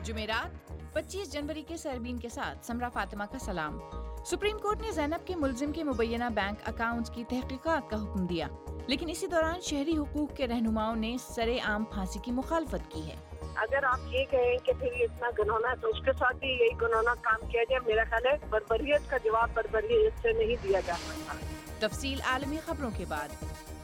جمعرات 25 جنوری کے سربین کے ساتھ سمرا فاطمہ کا سلام۔ سپریم کورٹ نے زینب کے ملزم کے مبینہ بینک اکاؤنٹس کی تحقیقات کا حکم دیا، لیکن اسی دوران شہری حقوق کے رہنماؤں نے سرے عام پھانسی کی مخالفت کی ہے۔ اگر آپ یہ کہیں کہ پھر یہ اتنا گنونا ہے تو اس کے ساتھ بھی یہی گنونا کام کیا جائے۔ میرا خیال ہے بربریت کا جواب بربریت سے نہیں دیا جا سکتا۔ تفصیل عالمی خبروں کے بعد۔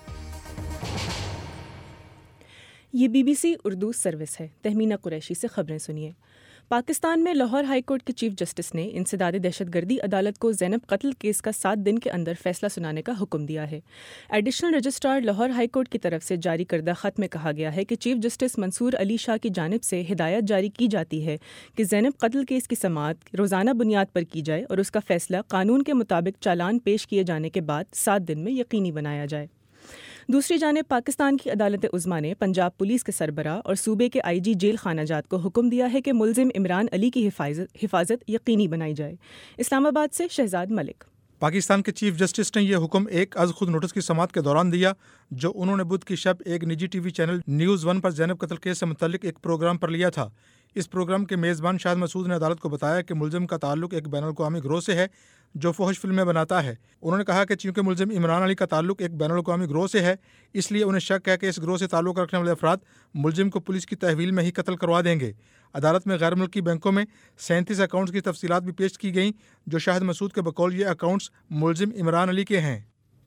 یہ BBC اردو سروس ہے۔ تہمینہ قریشی سے خبریں سنیے۔ پاکستان میں لاہور ہائی کورٹ کے چیف جسٹس نے انسداد دہشت گردی عدالت کو زینب قتل کیس کا 7 دن کے اندر فیصلہ سنانے کا حکم دیا ہے۔ Additional registrar Lahore high court کی طرف سے جاری کردہ خط میں کہا گیا ہے کہ چیف جسٹس منصور علی شاہ کی جانب سے ہدایت جاری کی جاتی ہے کہ زینب قتل کیس کی سماعت روزانہ بنیاد پر کی جائے اور اس کا فیصلہ قانون کے مطابق چالان پیش کیے جانے کے بعد 7 دن میں یقینی بنایا جائے۔ دوسری جانب پاکستان کی عدالت عظمیٰ نے پنجاب پولیس کے سربراہ اور صوبے کے IG جیل خانہ جات کو حکم دیا ہے کہ ملزم عمران علی کی حفاظت یقینی بنائی جائے۔ اسلام آباد سے شہزاد ملک۔ پاکستان کے چیف جسٹس نے یہ حکم ایک از خود نوٹس کی سماعت کے دوران دیا جو انہوں نے بدھ کی شب ایک نجی ٹی وی چینل نیوز 1 پر زینب قتل کیس سے متعلق ایک پروگرام پر لیا تھا۔ اس پروگرام کے میزبان شاہد مسعود نے عدالت کو بتایا کہ ملزم کا تعلق ایک بین الاقوامی گروہ سے ہے جو فحش فلمیں بناتا ہے۔ انہوں نے کہا کہ چونکہ ملزم عمران علی کا تعلق ایک بین الاقوامی گروہ سے ہے، اس لیے انہیں شک ہے کہ اس گروہ سے تعلق رکھنے والے افراد ملزم کو پولیس کی تحویل میں ہی قتل کروا دیں گے۔ عدالت میں غیر ملکی بینکوں میں 37 اکاؤنٹس کی تفصیلات بھی پیش کی گئیں جو شاہد مسعود کے بقول یہ اکاؤنٹس ملزم عمران علی کے ہیں۔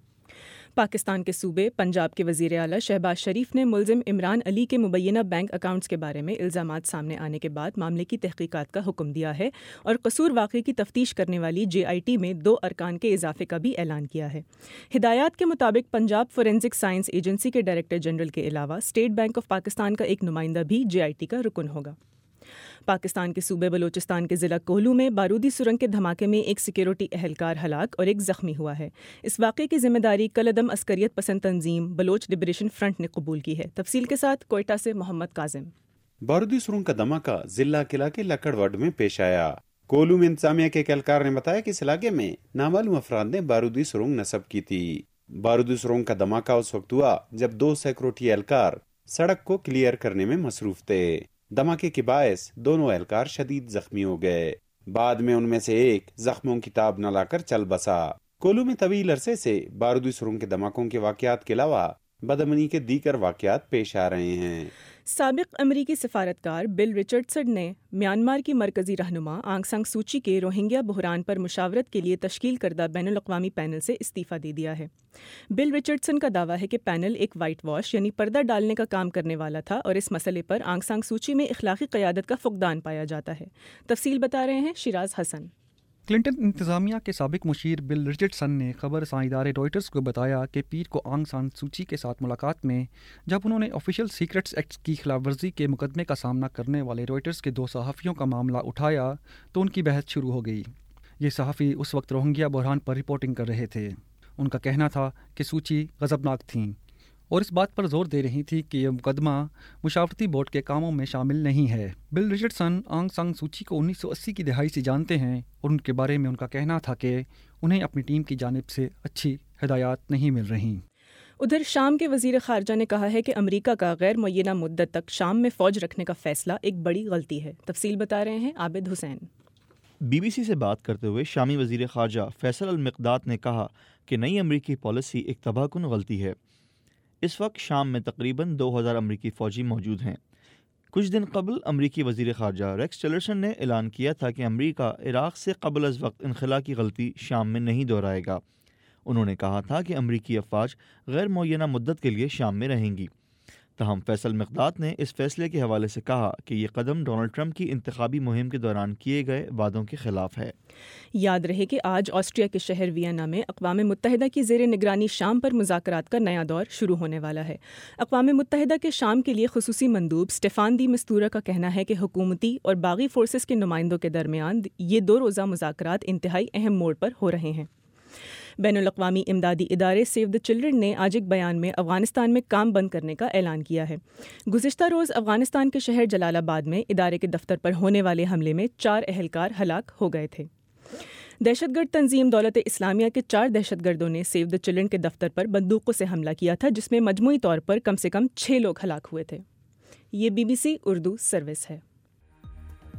پاکستان کے صوبے پنجاب کے وزیر اعلیٰ شہباز شریف نے ملزم عمران علی کے مبینہ بینک اکاؤنٹس کے بارے میں الزامات سامنے آنے کے بعد معاملے کی تحقیقات کا حکم دیا ہے اور قصور واقعے کی تفتیش کرنے والی JIT میں 2 ارکان کے اضافے کا بھی اعلان کیا ہے۔ ہدایات کے مطابق پنجاب فورینزک سائنس ایجنسی کے ڈائریکٹر جنرل کے علاوہ اسٹیٹ بینک آف پاکستان کا ایک نمائندہ بھی JIT کا رکن ہوگا۔ پاکستان کے صوبے بلوچستان کے ضلع کوہلو میں بارودی سرنگ کے دھماکے میں ایک سیکیورٹی اہلکار ہلاک اور ایک زخمی ہوا ہے۔ اس واقعے کی ذمہ داری کالعدم عسکریت پسند تنظیم بلوچ لبریشن فرنٹ نے قبول کی ہے۔ تفصیل کے ساتھ کوئٹہ سے محمد کاظم۔ بارودی سرنگ کا دھماکہ ضلع قلعہ کے لکڑ وڈ میں پیش آیا۔ کوہلو میں انتظامیہ کے اہلکار نے بتایا کہ اس علاقے میں نامعلوم افراد نے بارودی سرنگ نصب کی تھی۔ بارودی سرنگ کا دھماکہ اس وقت ہوا جب 2 سیکیورٹی اہلکار سڑک کو کلیئر کرنے میں مصروف تھے۔ دھماکے کے باعث دونوں اہلکار شدید زخمی ہو گئے۔ بعد میں ان میں سے ایک زخموں کی تاب نہ لا کر چل بسا۔ کوہلو میں طویل عرصے سے بارودی سرنگ کے دھماکوں کے واقعات کے علاوہ بدامنی کے دیگر واقعات پیش آ رہے ہیں۔ سابق امریکی سفارتکار بل رچرڈسن نے میانمار کی مرکزی رہنما آنگ سان سوچی کے روہنگیا بحران پر مشاورت کے لیے تشکیل کردہ بین الاقوامی پینل سے استعفیٰ دے دیا ہے۔ بل رچرڈسن کا دعویٰ ہے کہ پینل ایک وائٹ واش یعنی پردہ ڈالنے کا کام کرنے والا تھا اور اس مسئلے پر آنگ سان سوچی میں اخلاقی قیادت کا فقدان پایا جاتا ہے۔ تفصیل بتا رہے ہیں شیراز حسن۔ کلنٹن انتظامیہ کے سابق مشیر بل رچرڈسن نے خبر رساں ادارے روئٹرز کو بتایا کہ پیر کو آنگ سان سوچی کے ساتھ ملاقات میں جب انہوں نے آفیشل سیکرٹس ایکٹ کی خلاف ورزی کے مقدمے کا سامنا کرنے والے روئٹرز کے 2 صحافیوں کا معاملہ اٹھایا تو ان کی بحث شروع ہو گئی۔ یہ صحافی اس وقت روہنگیا بحران پر رپورٹنگ کر رہے تھے۔ ان کا کہنا تھا کہ سوچی غضبناک تھیں اور اس بات پر زور دے رہی تھی کہ یہ مقدمہ مشاورتی بورڈ کے کاموں میں شامل نہیں ہے۔ بل رچرڈسن آنگ سان سوچی کو 1980 کی دہائی سے جانتے ہیں اور ان کے بارے میں ان کا کہنا تھا کہ انہیں اپنی ٹیم کی جانب سے اچھی ہدایات نہیں مل رہیں۔ ادھر شام کے وزیر خارجہ نے کہا ہے کہ امریکہ کا غیر معینہ مدت تک شام میں فوج رکھنے کا فیصلہ ایک بڑی غلطی ہے۔ تفصیل بتا رہے ہیں عابد حسین۔ BBC سے بات کرتے ہوئے شامی وزیر خارجہ فیصل المقداد نے کہا کہ نئی امریکی پالیسی ایک تباہ کن غلطی ہے۔ اس وقت شام میں تقریباً 2000 امریکی فوجی موجود ہیں۔ کچھ دن قبل امریکی وزیر خارجہ ریکس ٹیلرسن نے اعلان کیا تھا کہ امریکہ عراق سے قبل از وقت انخلا کی غلطی شام میں نہیں دہرائے گا۔ انہوں نے کہا تھا کہ امریکی افواج غیر معینہ مدت کے لیے شام میں رہیں گی۔ تاہم فیصل مقداد نے اس فیصلے کے حوالے سے کہا کہ یہ قدم ڈونلڈ ٹرمپ کی انتخابی مہم کے دوران کیے گئے وعدوں کے خلاف ہے۔ یاد رہے کہ آج آسٹریا کے شہر وینا میں اقوام متحدہ کی زیر نگرانی شام پر مذاکرات کا نیا دور شروع ہونے والا ہے۔ اقوام متحدہ کے شام کے لیے خصوصی مندوب اسٹیفان دی مستورا کا کہنا ہے کہ حکومتی اور باغی فورسز کے نمائندوں کے درمیان یہ 2 روزہ مذاکرات انتہائی اہم موڑ پر ہو رہے ہیں۔ بین الاقوامی امدادی ادارے سیو دی چلڈرن نے آج ایک بیان میں افغانستان میں کام بند کرنے کا اعلان کیا ہے۔ گزشتہ روز افغانستان کے شہر جلال آباد میں ادارے کے دفتر پر ہونے والے حملے میں 4 اہلکار ہلاک ہو گئے تھے۔ دہشت گرد تنظیم دولت اسلامیہ کے 4 دہشت گردوں نے سیو دی چلڈرن کے دفتر پر بندوقوں سے حملہ کیا تھا جس میں مجموعی طور پر کم سے کم 6 لوگ ہلاک ہوئے تھے۔ یہ BBC اردو سروس ہے۔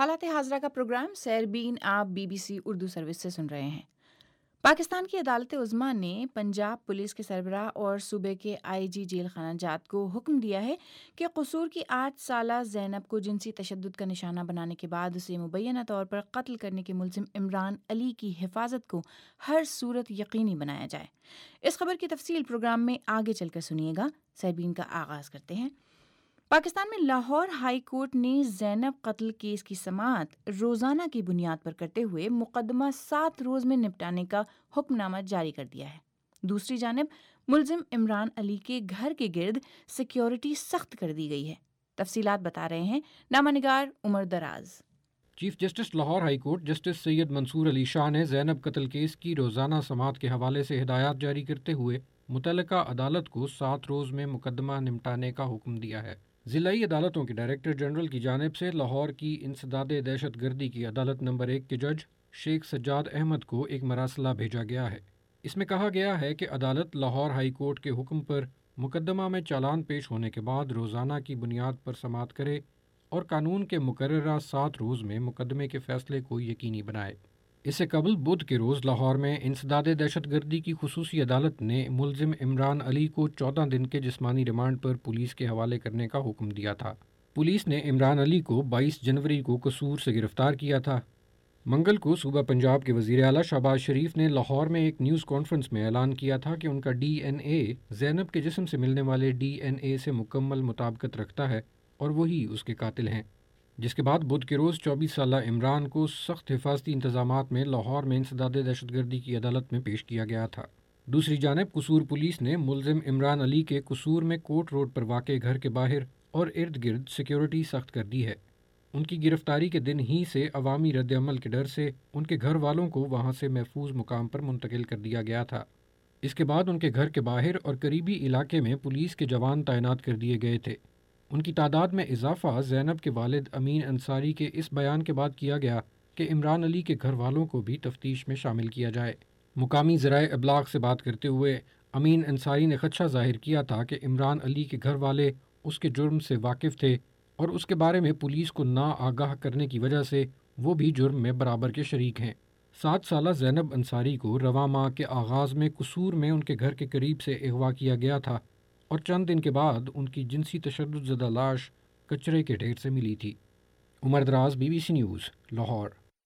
حالات حاضرہ کا پروگرام سیربین آپ BBC اردو سروس سے سن رہے ہیں۔ پاکستان کی عدالت عظمیٰ نے پنجاب پولیس کے سربراہ اور صوبے کے IG جیل خانہ جات کو حکم دیا ہے کہ قصور کی 8 سالہ زینب کو جنسی تشدد کا نشانہ بنانے کے بعد اسے مبینہ طور پر قتل کرنے کے ملزم عمران علی کی حفاظت کو ہر صورت یقینی بنایا جائے۔ اس خبر کی تفصیل پروگرام میں آگے چل کر سنیے گا۔ سیربین کا آغاز کرتے ہیں۔ پاکستان میں لاہور ہائی کورٹ نے زینب قتل کیس کی سماعت روزانہ کی بنیاد پر کرتے ہوئے مقدمہ 7 روز میں نپٹانے کا حکم نامہ جاری کر دیا ہے۔ دوسری جانب ملزم عمران علی کے گھر کے گرد سیکیورٹی سخت کر دی گئی ہے۔ تفصیلات بتا رہے ہیں نامہ نگار عمر دراز۔ Chief justice Lahore high court justice Syed Mansoor Ali Shah نے زینب قتل کیس کی روزانہ سماعت کے حوالے سے ہدایات جاری کرتے ہوئے متعلقہ عدالت کو 7 روز میں مقدمہ نمٹانے کا حکم دیا ہے۔ ضلعی عدالتوں کے ڈائریکٹر جنرل کی جانب سے لاہور کی انسداد دہشت گردی کی عدالت نمبر 1 کے جج شیخ سجاد احمد کو ایک مراسلہ بھیجا گیا ہے۔ اس میں کہا گیا ہے کہ عدالت لاہور ہائی کورٹ کے حکم پر مقدمہ میں چالان پیش ہونے کے بعد روزانہ کی بنیاد پر سماعت کرے اور قانون کے مقررہ 7 روز میں مقدمے کے فیصلے کو یقینی بنائے۔ اس سے قبل بدھ کے روز لاہور میں انسداد دہشت گردی کی خصوصی عدالت نے ملزم عمران علی کو 14 دن کے جسمانی ریمانڈ پر پولیس کے حوالے کرنے کا حکم دیا تھا۔ پولیس نے عمران علی کو 22 جنوری کو قصور سے گرفتار کیا تھا۔ منگل کو صوبہ پنجاب کے وزیر اعلیٰ شہباز شریف نے لاہور میں ایک نیوز کانفرنس میں اعلان کیا تھا کہ ان کا DNA زینب کے جسم سے ملنے والے DNA سے مکمل مطابقت رکھتا ہے اور وہی اس کے قاتل ہیں، جس کے بعد بدھ کے روز 24 سالہ عمران کو سخت حفاظتی انتظامات میں لاہور میں انسداد دہشت گردی کی عدالت میں پیش کیا گیا تھا۔ دوسری جانب قصور پولیس نے ملزم عمران علی کے قصور میں کوٹ روڈ پر واقع گھر کے باہر اور ارد گرد سیکیورٹی سخت کر دی ہے۔ ان کی گرفتاری کے دن ہی سے عوامی رد عمل کے ڈر سے ان کے گھر والوں کو وہاں سے محفوظ مقام پر منتقل کر دیا گیا تھا۔ اس کے بعد ان کے گھر کے باہر اور قریبی علاقے میں پولیس کے جوان تعینات کر دیے گئے تھے۔ ان کی تعداد میں اضافہ زینب کے والد امین انصاری کے اس بیان کے بعد کیا گیا کہ عمران علی کے گھر والوں کو بھی تفتیش میں شامل کیا جائے۔ مقامی ذرائع ابلاغ سے بات کرتے ہوئے امین انصاری نے خدشہ ظاہر کیا تھا کہ عمران علی کے گھر والے اس کے جرم سے واقف تھے اور اس کے بارے میں پولیس کو نا آگاہ کرنے کی وجہ سے وہ بھی جرم میں برابر کے شریک ہیں۔ 7 سالہ زینب انصاری کو رواں ماہ کے آغاز میں قصور میں ان کے گھر کے قریب سے اغوا کیا گیا تھا اور چند دن کے بعد ان کی جنسی تشدد زدہ لاش کچرے کے ڈھیر سے ملی تھی۔ عمر دراز BBC نیوز لاہور۔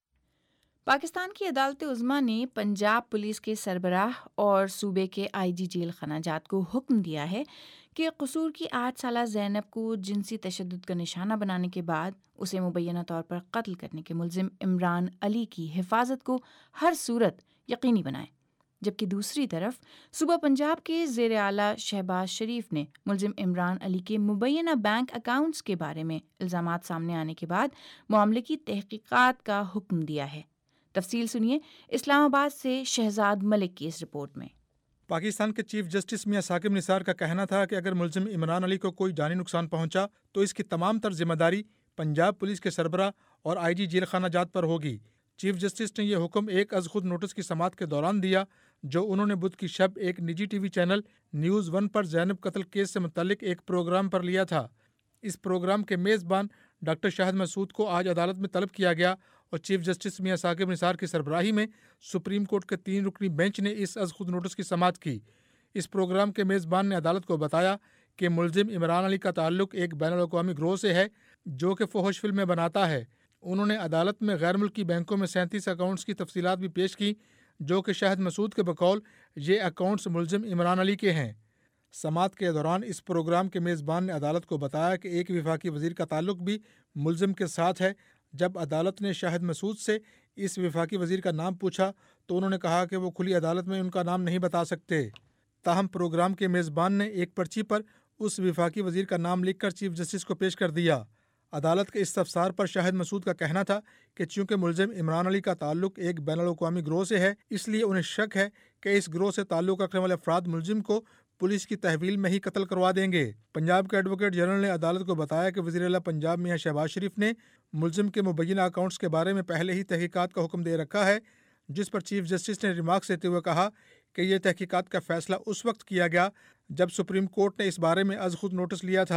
پاکستان کی عدالت عظمیٰ نے پنجاب پولیس کے سربراہ اور صوبے کے IG جیل خانہ جات کو حکم دیا ہے کہ قصور کی 8 سالہ زینب کو جنسی تشدد کا نشانہ بنانے کے بعد اسے مبینہ طور پر قتل کرنے کے ملزم عمران علی کی حفاظت کو ہر صورت یقینی بنائے، جبکہ دوسری طرف صوبہ پنجاب کے زیر اعلیٰ شہباز شریف نے ملزم عمران علی کے مبینہ بینک اکاؤنٹس کے بارے میں الزامات سامنے آنے کے بعد معاملے کی تحقیقات کا حکم دیا ہے۔ تفصیل سنیے اسلام آباد سے شہزاد ملک کی اس رپورٹ میں۔ پاکستان کے چیف جسٹس میاں ثاقب نثار کا کہنا تھا کہ اگر ملزم عمران علی کو کوئی جانی نقصان پہنچا تو اس کی تمام تر ذمہ داری پنجاب پولیس کے سربراہ اور IG جیل خانہ جات پر ہوگی۔ چیف جسٹس نے یہ حکم ایک از خود نوٹس کی سماعت کے دوران دیا جو انہوں نے بدھ کی شب ایک نجی TV چینل نیوز 1 پر زینب قتل کیس سے متعلق ایک پروگرام پر لیا تھا۔ اس پروگرام کے میزبان ڈاکٹر شاہد مسعود کو آج عدالت میں طلب کیا گیا اور چیف جسٹس میاں ثاقب نثار کی سربراہی میں سپریم کورٹ کے 3 رکنی بینچ نے اس از خود نوٹس کی سماعت کی۔ اس پروگرام کے میزبان نے عدالت کو بتایا کہ ملزم عمران علی کا تعلق ایک بین الاقوامی گروہ سے ہے جو کہ فحش فلمیں بناتا ہے۔ انہوں نے عدالت میں غیر ملکی بینکوں میں 37 اکاؤنٹس کی تفصیلات بھی پیش کی جو کہ شاہد مسعود کے بقول یہ اکاؤنٹس ملزم عمران علی کے ہیں۔ سماعت کے دوران اس پروگرام کے میزبان نے عدالت کو بتایا کہ ایک وفاقی وزیر کا تعلق بھی ملزم کے ساتھ ہے۔ جب عدالت نے شاہد مسعود سے اس وفاقی وزیر کا نام پوچھا تو انہوں نے کہا کہ وہ کھلی عدالت میں ان کا نام نہیں بتا سکتے۔ تاہم پروگرام کے میزبان نے ایک پرچی پر اس وفاقی وزیر کا نام لکھ کر چیف جسٹس کو پیش کر دیا۔ عدالت کے استفسار پر شاہد مسعود کا کہنا تھا کہ چونکہ ملزم عمران علی کا تعلق ایک بین الاقوامی گروہ سے ہے اس لیے انہیں شک ہے کہ اس گروہ سے تعلق رکھنے والے افراد ملزم کو پولیس کی تحویل میں ہی قتل کروا دیں گے۔ پنجاب کے ایڈوکیٹ جنرل نے عدالت کو بتایا کہ وزیر اعلیٰ پنجاب میاں شہباز شریف نے ملزم کے مبینہ اکاؤنٹس کے بارے میں پہلے ہی تحقیقات کا حکم دے رکھا ہے، جس پر چیف جسٹس نے ریمارکس دیتے ہوئے کہا کہ یہ تحقیقات کا فیصلہ اس وقت کیا گیا جب سپریم کورٹ نے اس بارے میں از خود نوٹس لیا تھا۔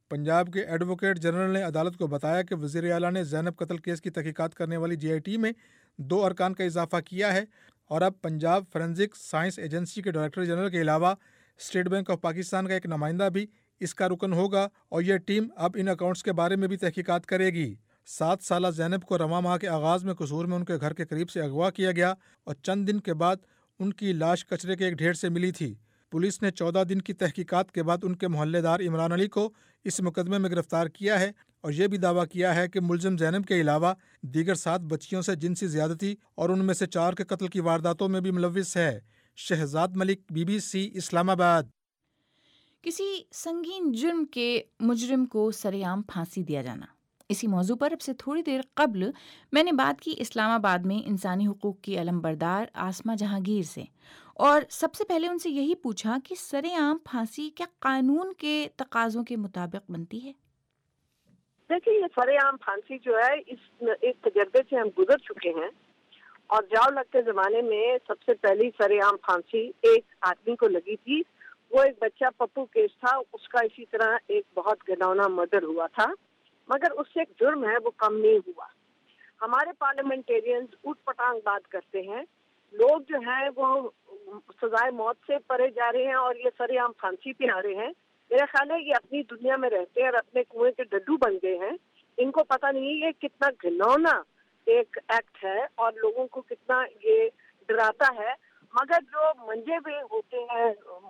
پنجاب کے ایڈوکیٹ جنرل نے عدالت کو بتایا کہ وزیر اعلیٰ نے زینب قتل کیس کی تحقیقات کرنے والی جے آئی ٹی میں 2 ارکان کا اضافہ کیا ہے اور اب پنجاب فورینزک سائنس ایجنسی کے ڈائریکٹر جنرل کے علاوہ اسٹیٹ بینک آف پاکستان کا ایک نمائندہ بھی اس کا رکن ہوگا اور یہ ٹیم اب ان اکاؤنٹس کے بارے میں بھی تحقیقات کرے گی۔ 7 سالہ زینب کو رواں ماہ کے آغاز میں قصور میں ان کے گھر کے قریب سے اغوا کیا گیا اور چند دن کے بعد ان کی لاش کچرے کے ایک ڈھیر سے ملی تھی۔ پولیس نے 14 دن کی تحقیقات کے بعد ان کے محلے دار عمران علی کو اس مقدمے میں گرفتار کیا ہے اور یہ بھی دعویٰ کیا ہے کہ ملزم زینب کے علاوہ دیگر 7 بچیوں سے جنسی زیادتی اور ان میں سے 4 کے قتل کی وارداتوں میں بھی ملوث ہے۔ شہزاد ملک، BBC، اسلام آباد۔ کسی سنگین جرم کے مجرم کو سرعام پھانسی دیا جانا، اسی موضوع پر اب سے تھوڑی دیر قبل میں نے بات کی اسلام آباد میں انسانی حقوق کی علمبردار آسمہ جہانگیر سے، اور سب سے پہلے ان سے یہی پوچھا کہ سرعام پھانسی کیا قانون کے تقاضوں کے مطابق بنتی ہے؟ دیکھیے، یہ سرعام پھانسی جو ہے اس تجربے سے ہم گزر چکے ہیں، اور جاؤ لگتے زمانے میں سب سے پہلی سرعام پھانسی ایک آدمی کو لگی تھی۔ وہ ایک بچہ پپو کیس تھا، اس کا اسی طرح ایک بہت گھناؤنا مرڈر ہوا تھا، مگر اس سے ایک جرم ہے وہ کم نہیں ہوا۔ ہمارے پارلیمنٹیرینز اوٹ پٹانگ بات کرتے ہیں، لوگ جو ہیں وہ سزائے موت سے پرے جا رہے ہیں اور یہ سرعام پھانسی پہ آ رہے ہیں۔ میرا خیال ہے یہ اپنی دنیا میں رہتے ہیں اور اپنے کنویں کے ڈڈو بن گئے ہیں، ان کو پتہ نہیں یہ کتنا گھناؤنا ایک ایکٹ ہے اور لوگوں کو کتنا یہ ڈراتا ہے، مگر جو منجے ہوئے ہوتے ہیں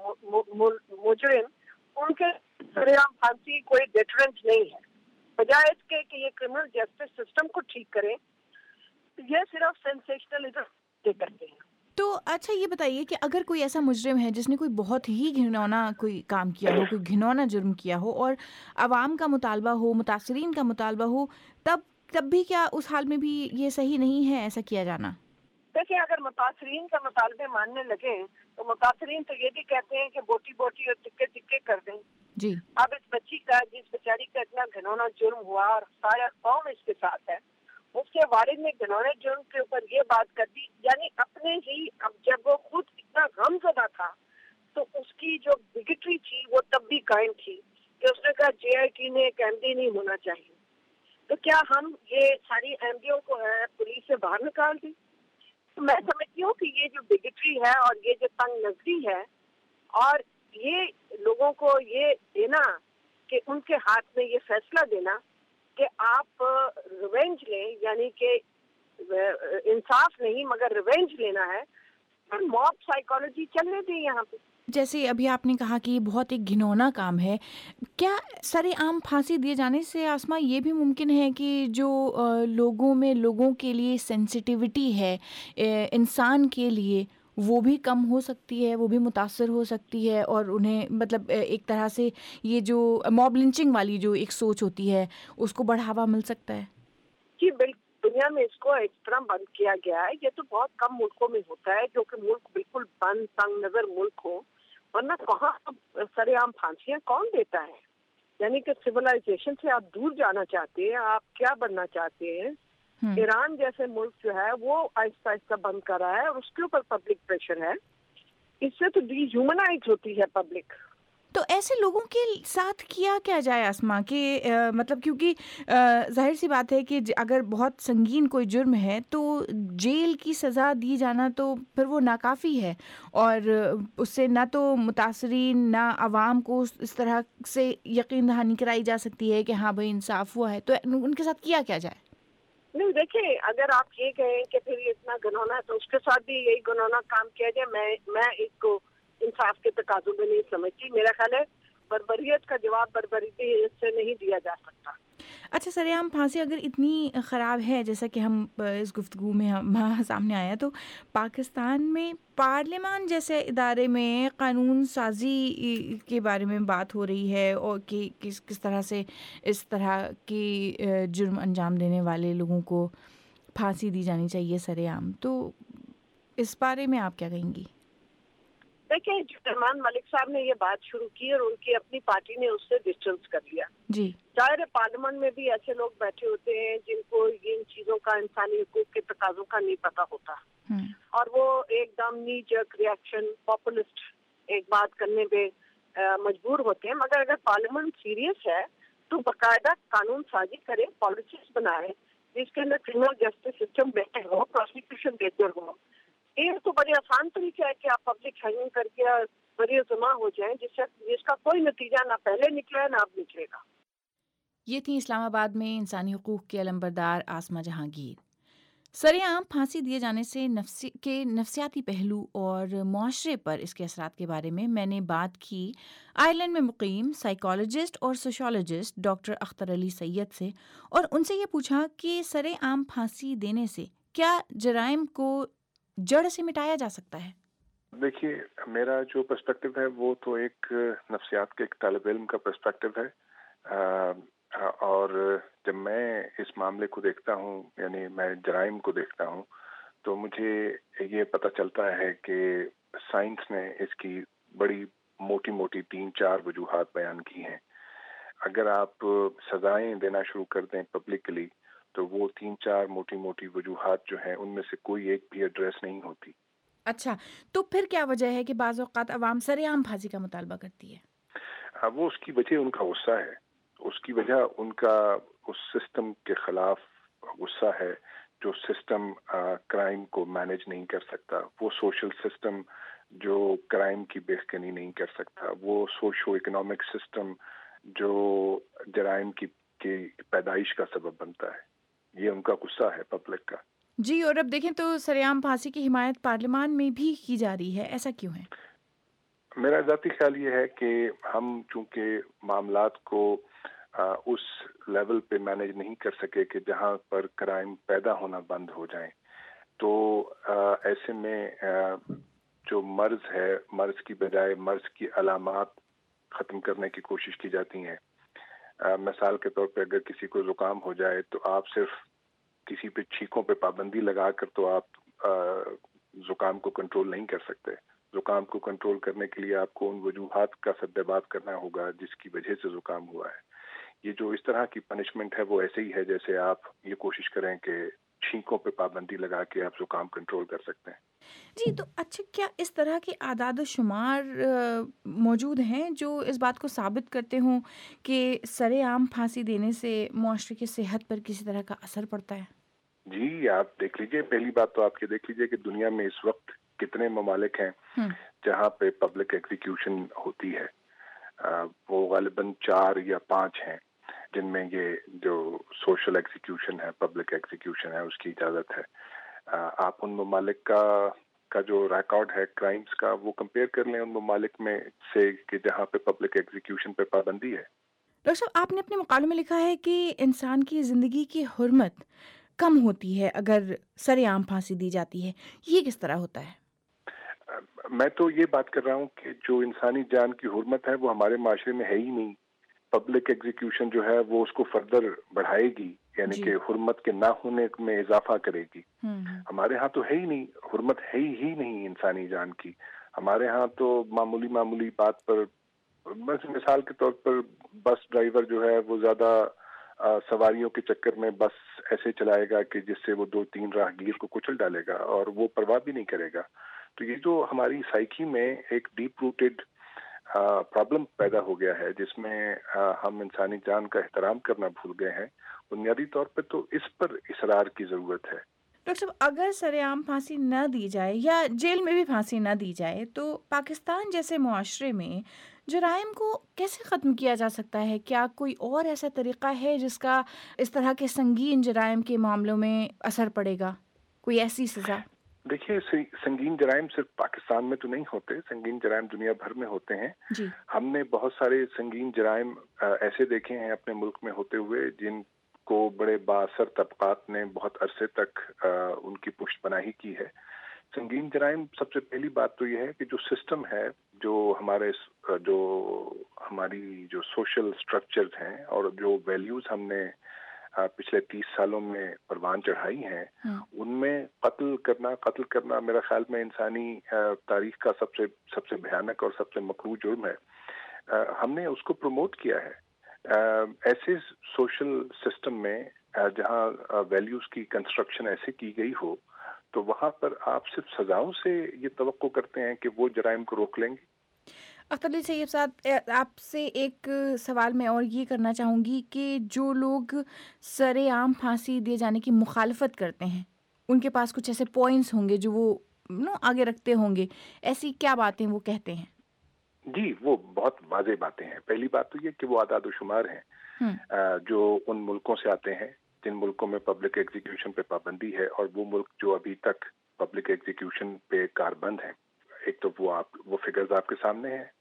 مجرم، ان کے سرعام پھانسی کوئی ڈیٹرنٹ نہیں ہے۔ بجائے اس کے کہ یہ کرمنل جسٹس سسٹم کو ٹھیک کرے، یہ صرف سینسیشنلزم کرتے ہیں۔ تو اچھا یہ بتائیے کہ اگر کوئی ایسا مجرم ہے جس نے کوئی بہت ہی گھنونا کوئی کام کیا ہو، کوئی گھنونا جرم کیا ہو اور عوام کا مطالبہ ہو، متاثرین کا مطالبہ ہو، تب بھی کیا اس حال میں بھی یہ صحیح نہیں ہے ایسا کیا جانا؟ دیکھیں، اگر متاثرین کا مطالبے ماننے لگے تو متاثرین تو یہ بھی کہتے ہیں کہ بوٹی بوٹی اور ٹکے ٹکے کر دیں۔ جی، اب اس بچی کا، جس بیچاری کا اتنا گھنونا جرم ہوا اور سارا قوم اس کے ساتھ ہے، اس کے والد نے گھنونے جرم کے اوپر یہ بات کر دی، یعنی اپنے ہی، اب جب وہ خود اتنا غم زدہ تھا تو اس کی جو بگٹری تھی وہ تب بھی قائم تھی کہ اس نے کہا جے آئی ٹی نے ایک ایم ڈی نہیں ہونا چاہیے۔ تو کیا ہم یہ ساری ایم ڈیوں کو پولیس سے باہر نکال دی؟ میں سمجھتی ہوں کہ یہ جو بگٹری ہے اور یہ جو تنگ نظری ہے اور یہ لوگوں کو یہ دینا کہ ان کے ہاتھ میں یہ فیصلہ دینا کہ آپ ریونج لیں، یعنی کہ انصاف نہیں مگر ریونج لینا ہے، موب سائیکالوجی چلنے دیں یہاں پہ۔ جیسے ابھی آپ نے کہا کہ یہ بہت ایک گھنونا کام ہے، کیا سرعام پھانسی دیے جانے سے آسما یہ بھی ممکن ہے کہ جو لوگوں کے لیے سینسٹیوٹی ہے انسان کے لیے وہ بھی کم ہو سکتی ہے، وہ بھی متاثر ہو سکتی ہے اور انہیں مطلب ایک طرح سے یہ جو موب لنچنگ والی جو ایک سوچ ہوتی ہے اس کو بڑھاوا مل سکتا ہے؟ جی بالکل، دنیا میں اس کو اس طرح بند کیا گیا ہے۔ یہ تو بہت کم ملکوں میں ہوتا ہے جو کہ ملک بالکل بند تنگ نظر ملک ہو، ورنہ کہاں سرعام پھانسیاں کون دیتا ہے؟ یعنی کہ سویلائزیشن سے آپ دور جانا چاہتے ہیں، آپ کیا بننا چاہتے ہیں؟ ایران جیسے ملک جو ہے وہ آہستہ آہستہ بند کر رہا ہے اور اس کے اوپر پبلک پریشر ہے، اس سے تو ڈی ہیومنائز ہوتی ہے پبلک۔ تو ایسے لوگوں کے ساتھ کیا جائے آسما کہ مطلب کیونکہ ظاہر سی بات ہے کہ اگر بہت سنگین کوئی جرم ہے تو جیل کی سزا دی جانا تو پھر وہ ناکافی ہے، اور اس سے نہ تو متاثرین نہ عوام کو اس طرح سے یقین دہانی کرائی جا سکتی ہے کہ ہاں بھائی انصاف ہوا ہے، تو ان کے ساتھ کیا جائے؟ نہیں، دیکھیں، اگر آپ یہ کہیں کہ پھر یہ اتنا گنونا ہے تو اس کے ساتھ بھی یہی گنونا کام کیا جائے، میں اس کو انصاف کے تقاضوں میں نہیں سمجھتی۔ میرا خیال ہے بربریت کا جواب بربریت سے نہیں دیا جا سکتا۔ اچھا، سرعام پھانسی اگر اتنی خراب ہے جیسا کہ ہم اس گفتگو میں سامنے آیا، تو پاکستان میں پارلیمان جیسے ادارے میں قانون سازی کے بارے میں بات ہو رہی ہے اور کہ کس طرح سے اس طرح کے جرم انجام دینے والے لوگوں کو پھانسی دی جانی چاہیے سرعام، تو اس بارے میں آپ کیا کہیں گی؟ دیکھیں، رحمان ملک صاحب نے یہ بات شروع کی اور ان کی اپنی پارٹی نے اس سے ڈسٹینس کر لیا۔ جی، ظاہر ہے پارلیمنٹ میں بھی ایسے لوگ بیٹھے ہوتے ہیں جن کو ان چیزوں کا، انسانی حقوق کے تقاضوں کا نہیں پتہ ہوتا، اور وہ ایک دم نی جرک ریئیکشن، پاپولسٹ ایک بات کرنے پہ مجبور ہوتے ہیں۔ مگر اگر پارلیمنٹ سیریس ہے تو باقاعدہ قانون سازی کریں, پالیسیز بنائیں جس کے اندر کرمنل جسٹس سسٹم بہتر ہو, پروسیکیوشن بہتر ہو. یہ تو بڑے آسان طریقہ ہے کہ آپ پبلک ہائرنگ کر کے بڑے جمع ہو جائیں جس کا کوئی نتیجہ نہ پہلے نکلا ہے نہ اب نکلے گا. یہ تھی اسلام آباد میں انسانی حقوق کے علمبردار آسمہ جہانگیر. سرِ عام پھانسی دیے جانے سے نفسیاتی پہلو اور معاشرے پر اس کے اثرات کے بارے میں نے بات کی آئرلینڈ میں مقیم سائیکالوجسٹ اور سوشولوجسٹ ڈاکٹر اختر علی سید سے, اور ان سے یہ پوچھا کہ سرِ عام پھانسی دینے سے کیا جرائم کو جڑ سے مٹایا جا سکتا ہے؟ دیکھیے, میرا جو پرسپیکٹو ہے وہ تو ایک نفسیات کے ایک طالب علم کا پرسپیکٹو ہے, اور جب میں اس معاملے کو دیکھتا ہوں, یعنی میں جرائم کو دیکھتا ہوں, تو مجھے یہ پتہ چلتا ہے کہ سائنس نے اس کی بڑی موٹی 3-4 وجوہات بیان کی ہیں. اگر آپ سزائیں دینا شروع کر دیں پبلکلی تو وہ 3-4 موٹی وجوہات جو ہیں ان میں سے کوئی ایک بھی ایڈریس نہیں ہوتی. اچھا, تو پھر کیا وجہ ہے کہ بعض اوقات عوام سرِ عام پھانسی کا مطالبہ کرتی ہے؟ وہ اس کی وجہ ان کا غصہ ہے, اس کی وجہ ان کا اس سسٹم کے خلاف غصہ ہے جو سسٹم کرائم کو مینیج نہیں کر سکتا, وہ سوشل سسٹم جو کرائم کی بےخنی نہیں کر سکتا, وہ سوشو اکنامک سسٹم جو جرائم کی پیدائش کا سبب بنتا ہے. یہ ان کا غصہ ہے پبلک کا. جی, اور اب دیکھیں تو سرِ عام پھانسی کی حمایت پارلیمان میں بھی کی جا رہی ہے, ایسا کیوں ہے؟ میرا ذاتی خیال یہ ہے کہ ہم چونکہ معاملات کو اس لیول پہ مینیج نہیں کر سکے کہ جہاں پر کرائم پیدا ہونا بند ہو جائیں, تو ایسے میں جو مرض ہے, مرض کی بجائے مرض کی علامات ختم کرنے کی کوشش کی جاتی ہیں. مثال کے طور پہ اگر کسی کو زکام ہو جائے تو آپ صرف کسی پہ چھینکوں پہ پابندی لگا کر تو آپ زکام کو کنٹرول نہیں کر سکتے. زکام کو کنٹرول کرنے کے لیے آپ کو ان وجوہات کا سدبات کرنا ہوگا جس کی وجہ سے زکام ہوا ہے. یہ جو اس طرح کی پنشمنٹ ہے وہ ایسے ہی ہے جیسے آپ یہ کوشش کریں کہ چھینکوں پہ پابندی لگا کے آپ زکام کنٹرول کر سکتے ہیں. جی, تو اچھا, کیا اس طرح کے اعداد و شمار موجود ہیں جو اس بات کو ثابت کرتے ہوں کہ سرِ عام پھانسی دینے سے معاشرے کی صحت پر کسی طرح کا اثر پڑتا ہے؟ جی, آپ دیکھ لیجئے, پہلی بات تو آپ یہ دیکھ لیجئے کہ دنیا میں اس وقت کتنے ممالک ہیں جہاں پہ پبلک ایگزیکیوشن ہوتی ہے. وہ غالباً 4 یا 5 ہیں جن میں یہ جو سوشل ایگزیکیوشن ہے, پبلک ایگزیکیوشن ہے, اس کی اجازت ہے. آپ ان ممالک کا جو ریکارڈ ہے کرائمز کا وہ کمپیئر کر لیں ان ممالک میں سے کہ جہاں پہ پبلک ایگزیکیوشن پہ پابندی ہے. ڈاکٹر صاحب, آپ نے اپنے مقالے میں لکھا ہے کہ انسان کی زندگی کی حرمت کم ہوتی ہے اگر سرِ عام پھانسی دی جاتی ہے. یہ کس طرح ہوتا ہے؟ میں تو یہ بات کر رہا ہوں کہ جو انسانی جان کی حرمت ہے وہ ہمارے معاشرے میں ہے ہی نہیں. پبلک ایگزیکیوشن جو ہے وہ اس کو فردر بڑھائے گی, یعنی کہ حرمت کے نہ ہونے میں اضافہ کرے گی. ہمارے ہاں تو ہے ہی نہیں, حرمت ہے ہی نہیں انسانی جان کی. ہمارے ہاں تو معمولی بات پر, مثال کے طور پر بس ڈرائیور جو ہے وہ زیادہ سواریوں کے چکر میں بس ایسے چلائے گا کہ جس سے وہ 2-3 راہگیر کو کچل ڈالے گا اور وہ پرواہ بھی نہیں کرے گا. تو یہ جو ہماری سائیکی میں ایک ڈیپ روٹڈ پرابلم پیدا ہو گیا ہے جس میں ہم انسانی جان کا احترام کرنا بھول گئے ہیں, بنیادی طور پہ تو اس پر اصرار کی ضرورت ہے. ڈاکٹر صاحب, اگر سرِ عام پھانسی نہ دی جائے یا جیل میں بھی پھانسی نہ دی جائے تو پاکستان جیسے معاشرے میں جرائم کو کیسے ختم کیا جا سکتا ہے؟ کیا کوئی اور ایسا طریقہ ہے جس کا اس طرح کے سنگین جرائم کے معاملوں میں اثر پڑے گا, کوئی ایسی سزا؟ دیکھیے, سنگین جرائم صرف پاکستان میں تو نہیں ہوتے, سنگین جرائم دنیا بھر میں ہوتے ہیں. جی. ہم نے بہت سارے سنگین جرائم ایسے دیکھے ہیں اپنے ملک میں ہوتے ہوئے جن کو بڑے بااثر طبقات نے بہت عرصے تک ان کی پشت پناہی کی ہے. سنگین جرائم, سب سے پہلی بات تو یہ ہے کہ جو سسٹم ہے, جو ہماری جو سوشل سٹرکچرز ہیں اور جو ویلیوز ہم نے پچھلے 30 سالوں میں پروان چڑھائی ہیں, ان میں قتل کرنا میرا خیال میں انسانی تاریخ کا سب سے بھیانک اور سب سے مکروہ جرم ہے. ہم نے اس کو پروموٹ کیا ہے. ایسے سوشل سسٹم میں جہاں ویلیوز کی کنسٹرکشن ایسے کی گئی ہو تو وہاں پر آپ صرف سزاؤں سے یہ توقع کرتے ہیں کہ وہ جرائم کو روک لیں گے. اختر علی سید صاحب، آپ سے ایک سوال میں اور یہ کرنا چاہوں گی کہ جو لوگ سر عام پھانسی دیے جانے کی مخالفت کرتے ہیں ان کے پاس کچھ ایسے پوائنٹس ہوں گے جو وہ آگے رکھتے ہوں گے، ایسی کیا باتیں وہ کہتے ہیں؟ جی، وہ بہت واضح باتیں ہیں. پہلی بات تو یہ کہ وہ اعداد و شمار ہیں جو ان ملکوں سے آتے ہیں جن ملکوں میں پبلک ایگزیکیوشن پہ پابندی ہے، اور وہ ملک جو ابھی تک پبلک ایگزیکیوشن پہ کاربند ہیں. ایک تو وہ فگرز آپ کے سامنے ہیں.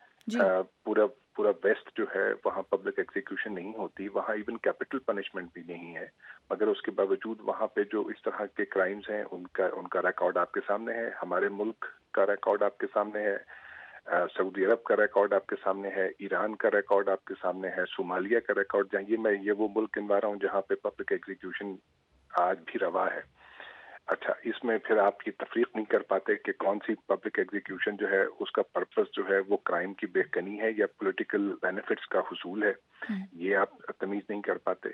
پورا ویسٹ جو ہے وہاں پبلک ایگزیکیوشن نہیں ہوتی، وہاں ایون کیپٹل پنشمنٹ بھی نہیں ہے، مگر اس کے باوجود وہاں پہ جو اس طرح کے کرائمز ہیں ان کا ریکارڈ آپ کے سامنے ہے. ہمارے ملک کا ریکارڈ آپ کے سامنے ہے، سعودی عرب کا ریکارڈ آپ کے سامنے ہے، ایران کا ریکارڈ آپ کے سامنے ہے، صومالیہ کا ریکارڈ. جائیے، میں یہ وہ ملک گنوا رہا ہوں جہاں پہ پبلک ایگزیکیوشن آج بھی روا ہے. اچھا، اس میں پھر آپ کی تفریق نہیں کر پاتے کہ کون سی پبلک ایگزیکیوشن جو ہے اس کا پرپس جو ہے وہ کرائم کی بے کنی ہے یا پولیٹیکل بینیفٹس کا حصول ہے، یہ آپ تمیز نہیں کر پاتے.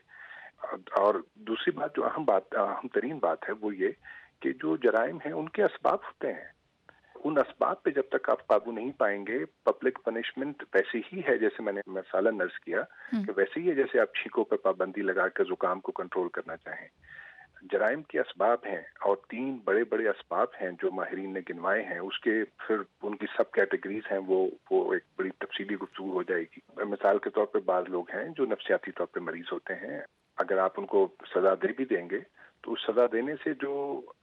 اور دوسری بات جو اہم ترین بات ہے وہ یہ کہ جو جرائم ہیں ان کے اسباب ہوتے ہیں. ان اسباب پہ جب تک آپ قابو نہیں پائیں گے، پبلک پنشمنٹ ویسے ہی ہے، جیسے میں نے مثالاً نرس کیا کہ ویسے ہی ہے جیسے آپ چھینکوں پہ پابندی لگا کے زکام کو کنٹرول کرنا چاہیں. جرائم کے اسباب ہیں، اور 3 بڑے بڑے اسباب ہیں جو ماہرین نے گنوائے ہیں. اس کے پھر ان کی سب کیٹیگریز ہیں، وہ ایک بڑی تفصیلی گفتگو ہو جائے گی. مثال کے طور پہ بعض لوگ ہیں جو نفسیاتی طور پہ مریض ہوتے ہیں، اگر آپ ان کو سزا دے بھی دیں گے تو اس سزا دینے سے جو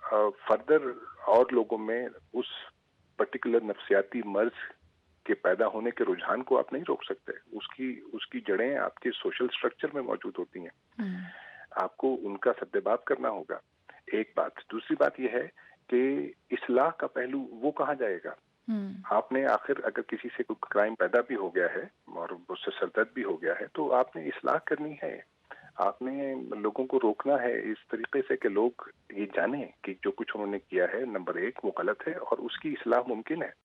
فردر اور لوگوں میں اس پرٹیکولر نفسیاتی مرض کے پیدا ہونے کے رجحان کو آپ نہیں روک سکتے. اس کی جڑیں آپ کے سوشل سٹرکچر میں موجود ہوتی ہیں. آپ کو ان کا سدباب کرنا ہوگا، ایک بات. دوسری بات یہ ہے کہ اصلاح کا پہلو وہ کہاں جائے گا. آپ نے آخر اگر کسی سے کوئی کرائم پیدا بھی ہو گیا ہے اور اس سے سردرد بھی ہو گیا ہے تو آپ نے اصلاح کرنی ہے. آپ نے لوگوں کو روکنا ہے اس طریقے سے کہ لوگ یہ جانیں کہ جو کچھ انہوں نے کیا ہے نمبر 1 وہ غلط ہے اور اس کی اصلاح ممکن ہے.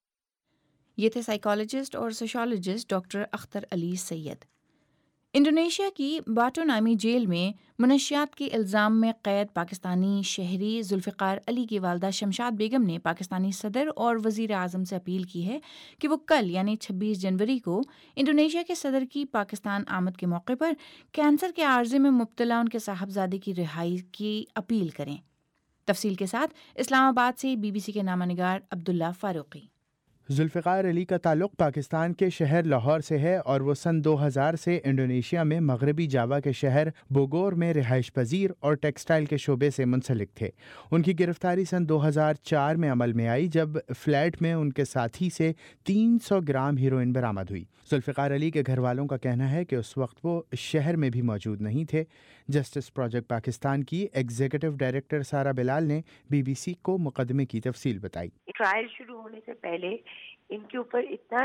یہ تھے سائیکالوجسٹ اور sociologist doctor Akhtar Ali Syed. Indonesia کی باٹو نامی جیل میں منشیات کے الزام میں قید پاکستانی شہری ذوالفقار علی کی والدہ شمشاد بیگم نے پاکستانی صدر اور وزیر اعظم سے اپیل کی ہے کہ وہ کل یعنی 26 جنوری کو انڈونیشیا کے صدر کی پاکستان آمد کے موقع پر کینسر کے عارضے میں مبتلا ان کے صاحبزادے کی رہائی کی اپیل کریں. تفصیل کے ساتھ اسلام آباد سے BBC کے نامہ نگار عبداللہ فاروقی. ذوالفقار علی کا تعلق پاکستان کے شہر لاہور سے ہے اور وہ سن 2000 سے انڈونیشیا میں مغربی جاوا کے شہر بوگور میں رہائش پذیر اور ٹیکسٹائل کے شعبے سے منسلک تھے. ان کی گرفتاری سن 2004 میں عمل میں آئی جب فلیٹ میں ان کے ساتھی سے 300 گرام ہیروئن برآمد ہوئی. ذوالفقار علی کے گھر والوں کا کہنا ہے کہ اس وقت وہ شہر میں بھی موجود نہیں تھے. جسٹس پروجیکٹ پاکستان کی ایگزیکٹو ڈائریکٹر سارہ بلال نے BBC کو مقدمے کی تفصیل بتائی. ٹرائل شروع ہونے سے پہلے ان کے اوپر اتنا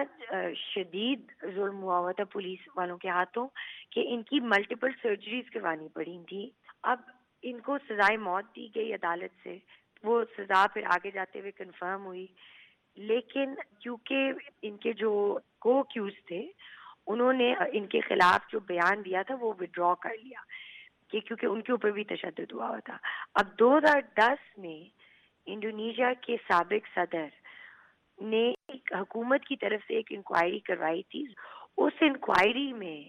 شدید ظلم ہوا ہوا تھا پولیس والوں کے ہاتھوں کہ ان کی ملٹیپل سرجریز کروانی پڑی تھی. اب ان کو سزائے موت دی گئی عدالت سے. وہ سزا پھر آگے جاتے ہوئے کنفرم ہوئی، لیکن کیونکہ ان کے جو کو ایکیوز تھے انہوں نے ان کے خلاف جو بیان دیا تھا وہ وڈرا کر لیا کہ کیونکہ ان کے اوپر بھی تشدد ہوا تھا. اب 2010 میں انڈونیشیا کے سابق صدر نے حکومت کی طرف سے ایک انکوائری کروائی تھی. اس انکوائری میں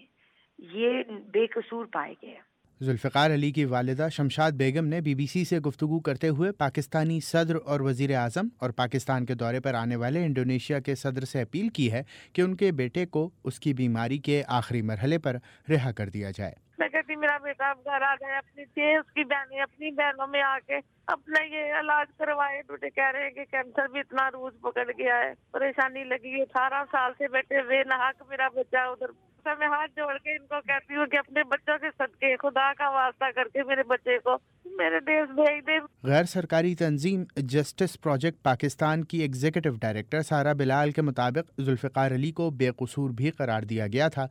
یہ بے قصور پائے گئے. ذوالفقار علی کی والدہ شمشاد بیگم نے BBC سے گفتگو کرتے ہوئے پاکستانی صدر اور وزیر اعظم اور پاکستان کے دورے پر آنے والے انڈونیشیا کے صدر سے اپیل کی ہے کہ ان کے بیٹے کو اس کی بیماری کے آخری مرحلے پر رہا کر دیا جائے. میں کہتی میرا بیٹا اب گھر آ جائے، اپنی تھے اس کی بہنیں اپنی بہنوں میں آ کے اپنا یہ علاج کروائے. ٹوٹے کہہ رہے ہیں کہ کینسر بھی اتنا روز پکڑ گیا ہے، پریشانی لگی ہے. 18 سال سے بیٹھے ہوئے ناحق میرا بچہ ادھر. میں ہاتھ جوڑ کے ان کو کہتی ہوں کہ اپنے بچوں کے صدقے خدا کا واسطہ کر کے میرے بچے کو میرے دیش بھیج دیں. غیر سرکاری تنظیم جسٹس پروجیکٹ پاکستان کی ایگزیکٹو ڈائریکٹر سارہ بلال کے مطابق ذوالفقار علی کو بے قصور بھی قرار دیا گیا تھا.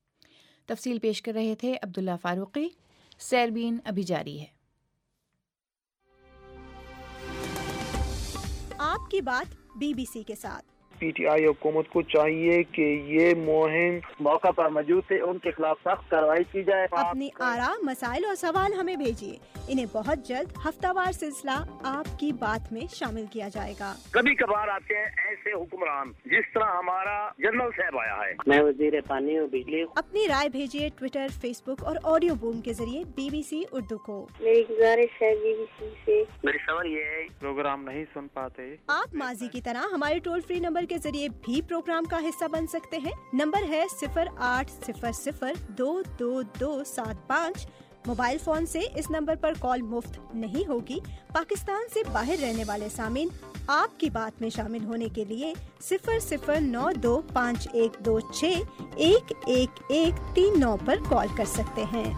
تفصیل پیش کر رہے تھے عبداللہ فاروقی. سیربین ابھی جاری ہے. آپ کی بات BBC کے ساتھ. پی ٹی آئی حکومت کو چاہیے کہ یہ مہم موقع پر موجود تھے ان کے خلاف سخت کارروائی کی جائے. اپنی آراء، مسائل اور سوال ہمیں بھیجیے. انہیں بہت جلد ہفتہ وار سلسلہ آپ کی بات میں شامل کیا جائے گا. کبھی کبھار آتے ہیں ایسے حکمران جس طرح ہمارا جنرل صاحب آیا ہے. میں وزیر پانی اور بجلی. اپنی رائے بھیجیے ٹویٹر، فیس بک اور آڈیو بوم کے ذریعے BBC اردو کو. میری گزارش ہے BBC سے. میری سوال یہ ہے پروگرام نہیں سن پاتے. آپ ماضی کی طرح ہمارے ٹول فری نمبر کے ذریعے بھی پروگرام کا حصہ بن سکتے ہیں. نمبر ہے 0800-222-75. موبائل فون سے اس نمبر پر کال مفت نہیں ہوگی. پاکستان سے باہر رہنے والے سامعین آپ کی بات میں شامل ہونے کے لیے 009251261139 پر کال کر سکتے ہیں.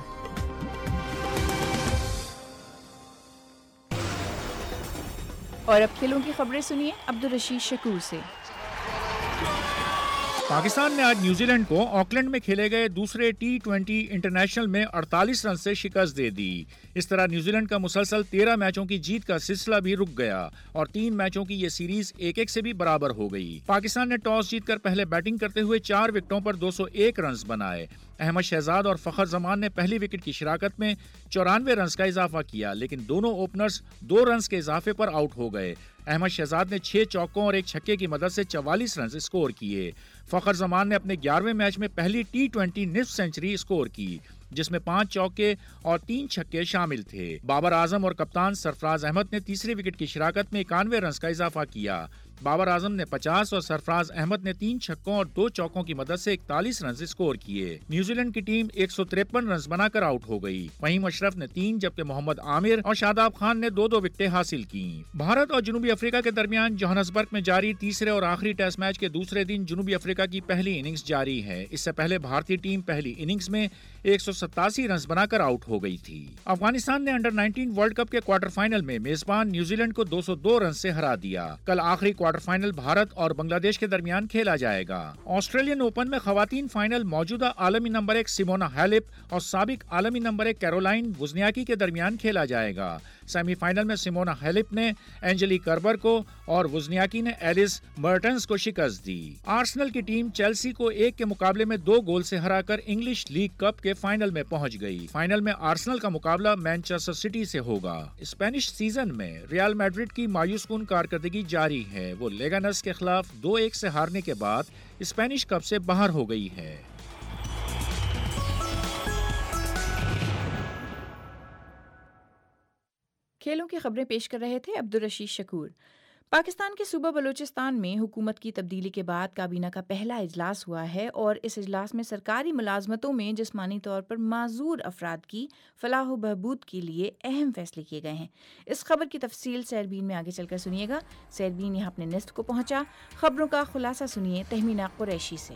اور اب کھیلوں کی خبریں سنیے عبدالرشید شکور سے. پاکستان نے آج نیوزی لینڈ کو آکلینڈ میں کھیلے گئے دوسرے T20 انٹرنیشنل میں 48 رن سے شکست دے دی. اس طرح نیوزی لینڈ کا مسلسل 13 میچوں کی جیت کا سلسلہ بھی رک گیا اور 3 میچوں کی یہ سیریز 1-1 سے بھی برابر ہو گئی. پاکستان نے ٹاس جیت کر پہلے بیٹنگ کرتے ہوئے 4 وکٹوں پر 201 رنز بنائے. احمد شہزاد اور فخر زمان نے پہلی وکٹ کی شراکت میں 94 رنز کا اضافہ کیا، لیکن دونوں اوپنرز 2 رنز کے اضافے پر آؤٹ ہو گئے. احمد شہزاد نے 6 چوکوں اور 1 چھکے کی مدد سے 44 رنز اسکور کیے. فخر زمان نے اپنے 11ویں میچ میں پہلی T20 نصف سینچری اسکور کی، جس میں 5 چوکے اور 3 چھکے شامل تھے. بابر اعظم اور کپتان سرفراز احمد نے تیسری وکٹ کی شراکت میں 91 رنز کا اضافہ کیا. بابر اعظم نے 50 اور سرفراز احمد نے 3 چھکوں اور 2 چوکوں کی مدد سے 41 رنز اسکور کیے. نیوزی لینڈ کی ٹیم 153 رنز بنا کر آؤٹ ہو گئی. فہیم اشرف نے 3 جبکہ محمد عامر اور شاداب خان نے 2 وکٹیں حاصل کیں. بھارت اور جنوبی افریقہ کے درمیان جوہانسبرگ میں جاری تیسرے اور آخری ٹیسٹ میچ کے دوسرے دن جنوبی افریقہ کی پہلی اننگز جاری ہے. اس سے پہلے بھارتی ٹیم پہلی اننگز میں 187 رنز بنا کر آؤٹ ہو گئی تھی. افغانستان نے انڈر 19 ورلڈ کپ کے کوارٹر فائنل میں میزبان نیوزی لینڈ کو 202 رنز سے ہرا دیا. کل آخری کوارٹر فائنل بھارت اور بنگلہ دیش کے درمیان کھیلا جائے گا. آسٹریلین اوپن میں خواتین فائنل موجودہ عالمی نمبر 1 سیمونا ہیلپ اور سابق عالمی نمبر 1 کیرولائن وزنیاکی کے درمیان کھیلا جائے گا. سیمی فائنل میں سیمونا ہیلپ نے اینجلی کربر کو اور وزنیاکی نے ایلس مرٹنز کو شکست دی. آرسنل کی ٹیم چیلسی کو 1 کے مقابلے میں 2 گول سے ہرا کر انگلش لیگ کپ کے فائنل میں پہنچ گئی. فائنل میں آرسنل کا مقابلہ مانچسٹر سٹی سے ہوگا. اسپینش سیزن میں ریال میڈرڈ کی مایوس کن کارکردگی جاری ہے. وہ لیگانس کے خلاف 2-1 سے ہارنے کے بعد اسپینش کپ سے باہر ہو گئی ہے. کھیلوں کی خبریں پیش کر رہے تھے عبدالرشید شکور. پاکستان کے صوبہ بلوچستان میں حکومت کی تبدیلی کے بعد کابینہ کا پہلا اجلاس ہوا ہے اور اس اجلاس میں سرکاری ملازمتوں میں جسمانی طور پر معذور افراد کی فلاح و بہبود کے لیے اہم فیصلے کیے گئے ہیں. اس خبر کی تفصیل سیربین میں آگے چل کر سنیے گا. سیربین یہاں اپنے نصف کو پہنچا. خبروں کا خلاصہ سنیے تہمینہ قریشی سے.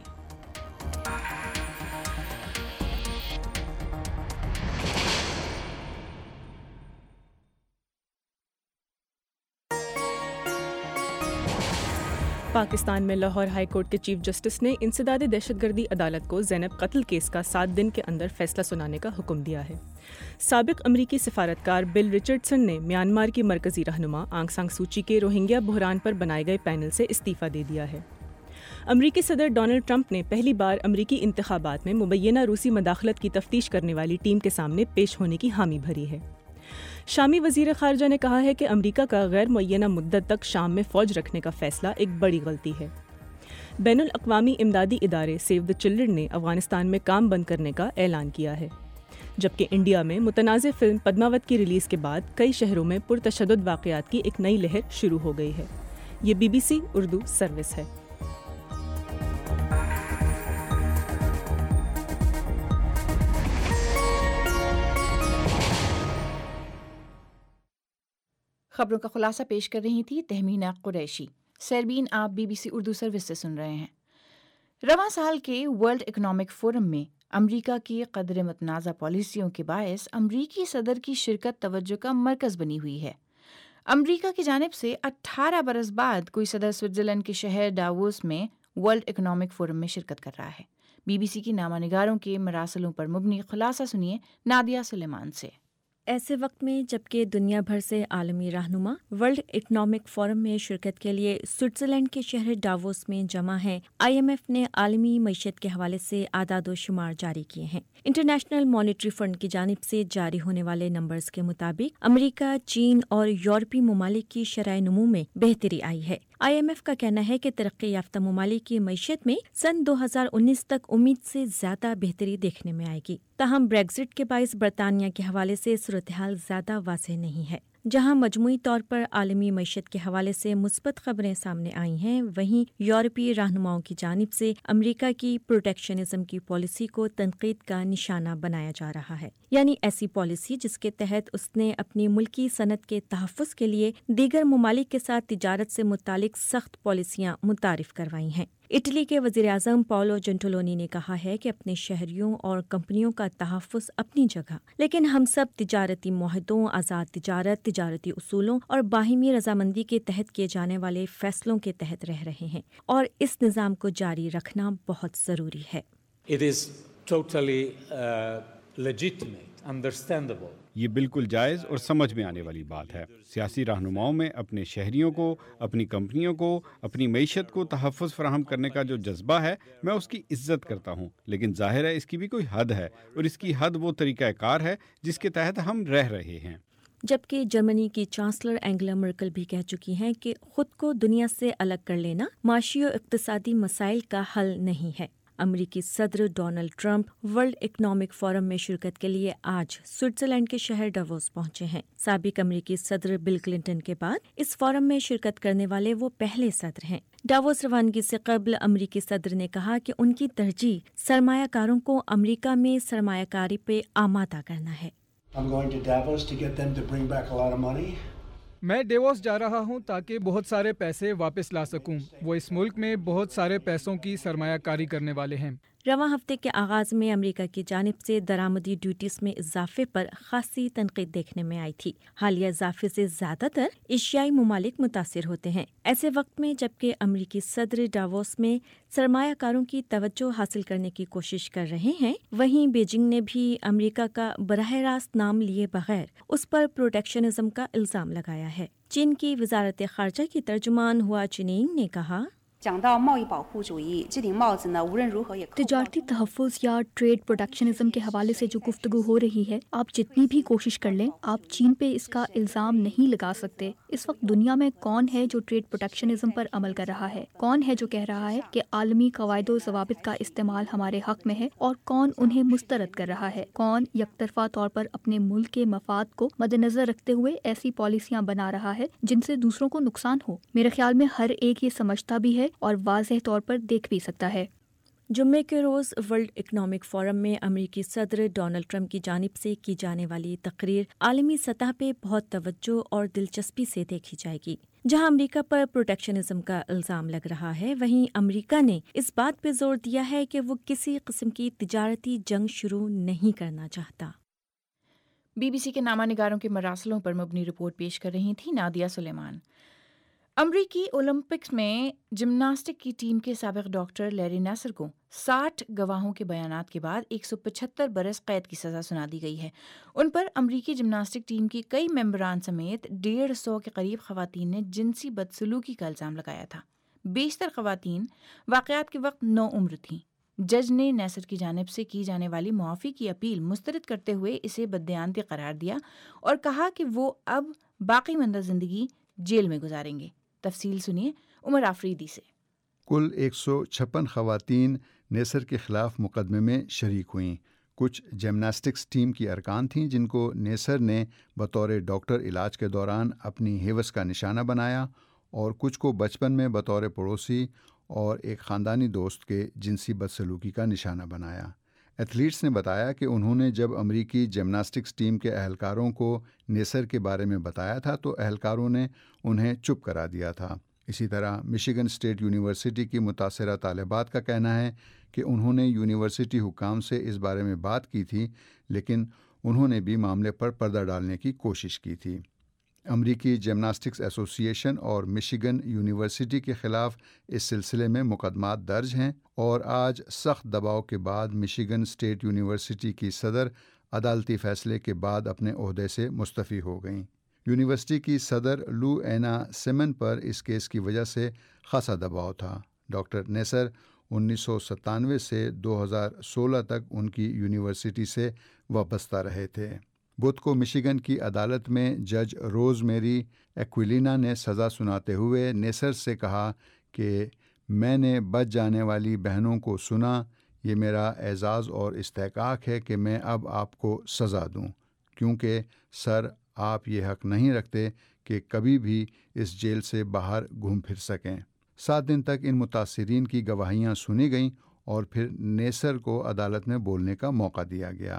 پاکستان میں لاہور ہائی کورٹ کے چیف جسٹس نے انسداد دہشت گردی عدالت کو زینب قتل کیس کا 7 دن کے اندر فیصلہ سنانے کا حکم دیا ہے. سابق امریکی سفارتکار بل رچرڈسن نے میانمار کی مرکزی رہنما آنگ سان سوچی کے روہنگیا بحران پر بنائے گئے پینل سے استعفیٰ دے دیا ہے. امریکی صدر ڈونلڈ ٹرمپ نے پہلی بار امریکی انتخابات میں مبینہ روسی مداخلت کی تفتیش کرنے والی ٹیم کے سامنے پیش ہونے کی حامی بھری ہے. شامی وزیر خارجہ نے کہا ہے کہ امریکہ کا غیر معینہ مدت تک شام میں فوج رکھنے کا فیصلہ ایک بڑی غلطی ہے. بین الاقوامی امدادی ادارے سیو دی چلڈرن نے افغانستان میں کام بند کرنے کا اعلان کیا ہے، جبکہ انڈیا میں متنازع فلم پدماوت کی ریلیز کے بعد کئی شہروں میں پرتشدد واقعات کی ایک نئی لہر شروع ہو گئی ہے. یہ BBC اردو سروس ہے. خبروں کا خلاصہ پیش کر رہی تھی تہمینہ قریشی. سیربین آپ BBC اردو سروس سے سن رہے ہیں. رواں سال کے ورلڈ اکنامک فورم میں امریکہ کی قدر متنازع پالیسیوں کے باعث امریکی صدر کی شرکت توجہ کا مرکز بنی ہوئی ہے. امریکہ کی جانب سے 18 برس بعد کوئی صدر سوئٹزرلینڈ کے شہر ڈاووس میں ورلڈ اکنامک فورم میں شرکت کر رہا ہے. BBC کی نامہ نگاروں کے مراسلوں پر مبنی خلاصہ سنیے نادیہ سلیمان سے. ایسے وقت میں جبکہ دنیا بھر سے عالمی رہنما ورلڈ اکنامک فورم میں شرکت کے لیے سوئٹزرلینڈ کے شہر ڈاووس میں جمع ہیں، IMF نے عالمی معیشت کے حوالے سے اعداد و شمار جاری کیے ہیں۔ انٹرنیشنل مانیٹری فنڈ کی جانب سے جاری ہونے والے نمبرز کے مطابق امریکہ، چین اور یورپی ممالک کی شرح نمو میں بہتری آئی ہے۔ IMF کا کہنا ہے کہ ترقی یافتہ ممالک کی معیشت میں سن 2019 تک امید سے زیادہ بہتری دیکھنے میں آئے گی۔ تاہم بریگزٹ کے باعث برطانیہ کے حوالے سے صورتحال زیادہ واضح نہیں ہے۔ جہاں مجموعی طور پر عالمی معیشت کے حوالے سے مثبت خبریں سامنے آئی ہیں، وہیں یورپی رہنماؤں کی جانب سے امریکہ کی پروٹیکشنزم کی پالیسی کو تنقید کا نشانہ بنایا جا رہا ہے، یعنی ایسی پالیسی جس کے تحت اس نے اپنی ملکی صنعت کے تحفظ کے لیے دیگر ممالک کے ساتھ تجارت سے متعلق سخت پالیسیاں متعارف کروائی ہیں۔ اٹلی کے وزیر اعظم پاولو جنٹولونی نے کہا ہے کہ اپنے شہریوں اور کمپنیوں کا تحفظ اپنی جگہ، لیکن ہم سب تجارتی معاہدوں، آزاد تجارت، تجارتی اصولوں اور باہمی رضامندی کے تحت کیے جانے والے فیصلوں کے تحت رہ رہے ہیں، اور اس نظام کو جاری رکھنا بہت ضروری ہے۔ It is totally legitimate, understandable. یہ بالکل جائز اور سمجھ میں آنے والی بات ہے۔ سیاسی رہنماؤں میں اپنے شہریوں کو، اپنی کمپنیوں کو، اپنی معیشت کو تحفظ فراہم کرنے کا جو جذبہ ہے، میں اس کی عزت کرتا ہوں، لیکن ظاہر ہے اس کی بھی کوئی حد ہے، اور اس کی حد وہ طریقہ کار ہے جس کے تحت ہم رہ رہے ہیں۔ جبکہ جرمنی کی چانسلر اینگلا مرکل بھی کہہ چکی ہیں کہ خود کو دنیا سے الگ کر لینا معاشی و اقتصادی مسائل کا حل نہیں ہے۔ امریکی صدر Donald Trump World Economic Forum میں شرکت کے لیے آج سوئٹزرلینڈ کے شہر ڈاووس پہنچے ہیں۔ سابق امریکی صدر بل کلنٹن کے بعد اس فورم میں شرکت کرنے والے وہ پہلے صدر ہیں۔ ڈاووس روانگی سے قبل امریکی صدر نے کہا کہ ان کی ترجیح سرمایہ کاروں کو امریکہ میں سرمایہ کاری پہ آمادہ کرنا ہے۔ میں ڈیووس جا رہا ہوں تاکہ بہت سارے پیسے واپس لا سکوں۔ وہ اس ملک میں بہت سارے پیسوں کی سرمایہ کاری کرنے والے ہیں۔ رواں ہفتے کے آغاز میں امریکہ کی جانب سے درآمدی ڈیوٹیز میں اضافے پر خاصی تنقید دیکھنے میں آئی تھی۔ حالیہ اضافے سے زیادہ تر ایشیائی ممالک متاثر ہوتے ہیں۔ ایسے وقت میں جبکہ امریکی صدر ڈاووس میں سرمایہ کاروں کی توجہ حاصل کرنے کی کوشش کر رہے ہیں، وہیں بیجنگ نے بھی امریکہ کا براہ راست نام لیے بغیر اس پر پروٹیکشنزم کا الزام لگایا ہے۔ چین کی وزارت خارجہ کی ترجمان ہوا چنینگ نے کہا، تجارتی تحفظ یا ٹریڈ پروٹیکشنزم کے حوالے سے جو گفتگو ہو رہی ہے، آپ جتنی بھی کوشش کر لیں، آپ چین پہ اس کا الزام نہیں لگا سکتے۔ اس وقت دنیا میں کون ہے جو ٹریڈ پروٹیکشنزم پر عمل کر رہا ہے؟ کون ہے جو کہہ رہا ہے کہ عالمی قواعد و ضوابط کا استعمال ہمارے حق میں ہے، اور کون انہیں مسترد کر رہا ہے؟ کون یک طرفہ طور پر اپنے ملک کے مفاد کو مد نظر رکھتے ہوئے ایسی پالیسیاں بنا رہا ہے جن سے دوسروں کو نقصان ہو؟ میرے خیال میں ہر ایک یہ سمجھتا بھی ہے اور واضح طور پر دیکھ بھی سکتا ہے۔ جمعے کے روز ورلڈ اکنامک فورم میں امریکی صدر ڈونلڈ ٹرمپ کی جانب سے کی جانے والی تقریر عالمی سطح پہ بہت توجہ اور دلچسپی سے دیکھی جائے گی۔ جہاں امریکہ پر پروٹیکشنزم کا الزام لگ رہا ہے، وہیں امریکہ نے اس بات پہ زور دیا ہے کہ وہ کسی قسم کی تجارتی جنگ شروع نہیں کرنا چاہتا۔ BBC کے نامہ نگاروں کے مراسلوں پر مبنی رپورٹ پیش کر رہی تھی نادیہ سلیمان۔ امریکی اولمپکس میں جمناسٹک کی ٹیم کے سابق ڈاکٹر لیری ناصر کو 60 گواہوں کے بیانات کے بعد 175 برس قید کی سزا سنا دی گئی ہے۔ ان پر امریکی جمناسٹک ٹیم کی کئی ممبران سمیت 150 کے قریب خواتین نے جنسی بدسلوکی کا الزام لگایا تھا۔ بیشتر خواتین واقعات کے وقت نو عمر تھیں۔ جج نے ناصر کی جانب سے کی جانے والی معافی کی اپیل مسترد کرتے ہوئے اسے بددیانتی قرار دیا اور کہا کہ وہ اب باقی ماندہ زندگی جیل میں گزاریں گے۔ تفصیل سنیے عمر آفریدی سے۔ کل 156 خواتین نیسر کے خلاف مقدمے میں شریک ہوئیں۔ کچھ جمناسٹکس ٹیم کی ارکان تھیں جن کو نیسر نے بطور ڈاکٹر علاج کے دوران اپنی ہیوس کا نشانہ بنایا، اور کچھ کو بچپن میں بطور پڑوسی اور ایک خاندانی دوست کے جنسی بدسلوکی کا نشانہ بنایا۔ ایتھلیٹس نے بتایا کہ انہوں نے جب امریکی جمناسٹکس ٹیم کے اہلکاروں کو نیسر کے بارے میں بتایا تھا تو اہلکاروں نے انہیں چپ کرا دیا تھا۔ اسی طرح مشیگن اسٹیٹ یونیورسٹی کی متاثرہ طالبات کا کہنا ہے کہ انہوں نے یونیورسٹی حکام سے اس بارے میں بات کی تھی، لیکن انہوں نے بھی معاملے پر پردہ ڈالنے کی کوشش کی تھی۔ امریکی جمناسٹکس ایسوسی ایشن اور مشیگن یونیورسٹی کے خلاف اس سلسلے میں مقدمات درج ہیں، اور آج سخت دباؤ کے بعد مشیگن اسٹیٹ یونیورسٹی کی صدر عدالتی فیصلے کے بعد اپنے عہدے سے مستعفی ہو گئیں۔ یونیورسٹی کی صدر لو اینا سیمن پر اس کیس کی وجہ سے خاصا دباؤ تھا۔ ڈاکٹر نیسر 1997 سے 2016 تک ان کی یونیورسٹی سے وابستہ رہے تھے۔ بدھ کو مشیگن کی عدالت میں جج روز میری ایکویلینا نے سزا سناتے ہوئے نیسر سے کہا کہ میں نے بچ جانے والی بہنوں کو سنا، یہ میرا اعزاز اور استحقاق ہے کہ میں اب آپ کو سزا دوں، کیونکہ سر آپ یہ حق نہیں رکھتے کہ کبھی بھی اس جیل سے باہر گھوم پھر سکیں۔ 7 دن تک ان متاثرین کی گواہیاں سنی گئیں اور پھر نیسر کو عدالت میں بولنے کا موقع دیا گیا۔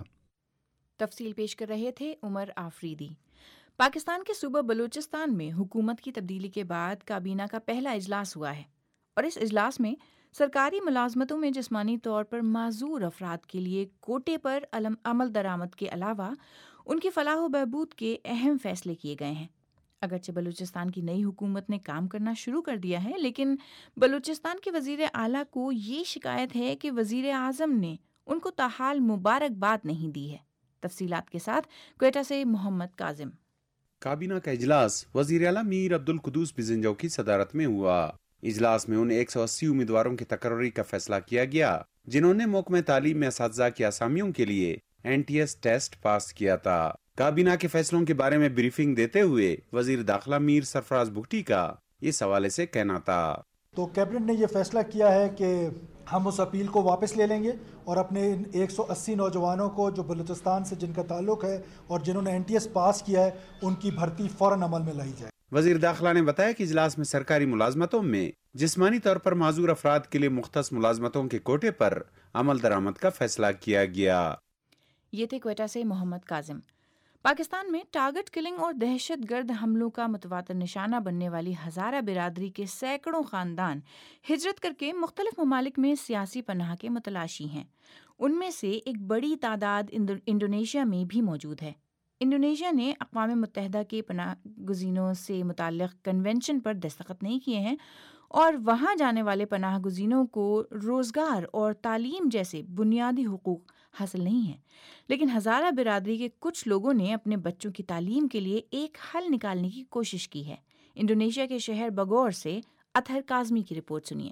تفصیل پیش کر رہے تھے عمر آفریدی۔ پاکستان کے صوبہ بلوچستان میں حکومت کی تبدیلی کے بعد کابینہ کا پہلا اجلاس ہوا ہے، اور اس اجلاس میں سرکاری ملازمتوں میں جسمانی طور پر معذور افراد کے لیے کوٹے پر عمل درآمد کے علاوہ ان کی فلاح و بہبود کے اہم فیصلے کیے گئے ہیں۔ اگرچہ بلوچستان کی نئی حکومت نے کام کرنا شروع کر دیا ہے، لیکن بلوچستان کے وزیر اعلیٰ کو یہ شکایت ہے کہ وزیر اعظم نے ان کو تاحال مبارکباد نہیں دی ہے۔ تفصیلات کے ساتھ کوئٹہ سے محمد کاظم۔ کابینہ کا اجلاس وزیر اعلیٰ میر عبدالقدوس بزنجو کی صدارت میں ہوا۔ اجلاس میں ان 180 امیدواروں کی تقرری کا فیصلہ کیا گیا جنہوں نے محکمہ تعلیم میں اساتذہ کی اسامیوں کے لیے NTS ٹیسٹ پاس کیا تھا۔ کابینہ کے فیصلوں کے بارے میں بریفنگ دیتے ہوئے وزیر داخلہ میر سرفراز بگٹی کا اس حوالے سے کہنا تھا۔ تو کیبنٹ نے یہ فیصلہ کیا ہے کہ ہم اس اپیل کو واپس لے لیں گے اور اپنے 180 نوجوانوں کو جو بلوچستان سے جن کا تعلق ہے اور جنہوں نے NTS پاس کیا ہے ان کی بھرتی فوراً عمل میں لائی جائے۔ وزیر داخلہ نے بتایا کہ اجلاس میں سرکاری ملازمتوں میں جسمانی طور پر معذور افراد کے لیے مختص ملازمتوں کے کوٹے پر عمل درآمد کا فیصلہ کیا گیا۔ یہ تھے کوئٹہ سے محمد کاظم۔ پاکستان میں ٹارگٹ کلنگ اور دہشت گرد حملوں کا متواتر نشانہ بننے والی ہزارہ برادری کے سینکڑوں خاندان ہجرت کر کے مختلف ممالک میں سیاسی پناہ کے متلاشی ہیں۔ ان میں سے ایک بڑی تعداد انڈونیشیا میں بھی موجود ہے۔ انڈونیشیا نے اقوام متحدہ کے پناہ گزینوں سے متعلق کنونشن پر دستخط نہیں کیے ہیں، اور وہاں جانے والے پناہ گزینوں کو روزگار اور تعلیم جیسے بنیادی حقوق حاصل نہیں ہیں، لیکن ہزارہ برادری کے کچھ لوگوں نے اپنے بچوں کی تعلیم کے لیے ایک حل نکالنے کی کوشش کی ہے۔ انڈونیشیا کے شہر بگور سے اطہر کاظمی کی رپورٹ سنیے۔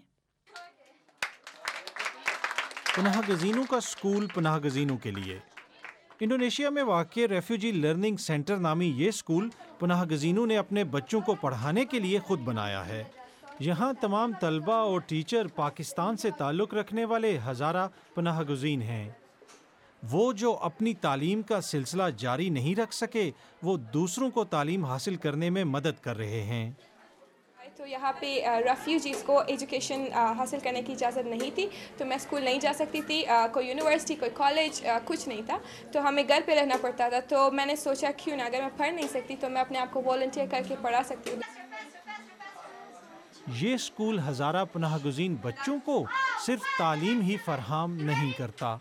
پناہ گزینوں کا اسکول پناہ گزینوں کے لیے۔ انڈونیشیا میں واقع ریفیوجی لرننگ سینٹر نامی یہ اسکول پناہ گزینوں نے اپنے بچوں کو پڑھانے کے لیے خود بنایا ہے۔ یہاں تمام طلبہ اور ٹیچر پاکستان سے تعلق رکھنے والے ہزارہ پناہ گزین ہیں۔ وہ جو اپنی تعلیم کا سلسلہ جاری نہیں رکھ سکے، وہ دوسروں کو تعلیم حاصل کرنے میں مدد کر رہے ہیں۔ تو یہاں پہ ریفیوجیز کو ایجوکیشن حاصل کرنے کی اجازت نہیں تھی، تو میں اسکول نہیں جا سکتی تھی، کوئی یونیورسٹی کوئی کالج کچھ نہیں تھا، تو ہمیں گھر پہ رہنا پڑتا تھا۔ تو میں نے سوچا کیوں نہ، اگر میں پڑھ نہیں سکتی تو میں اپنے آپ کو والنٹیئر کر کے پڑھا سکتی ہوں۔ یہ اسکول ہزارہ پناہ گزین بچوں کو صرف تعلیم ہی فراہم نہیں کرتا۔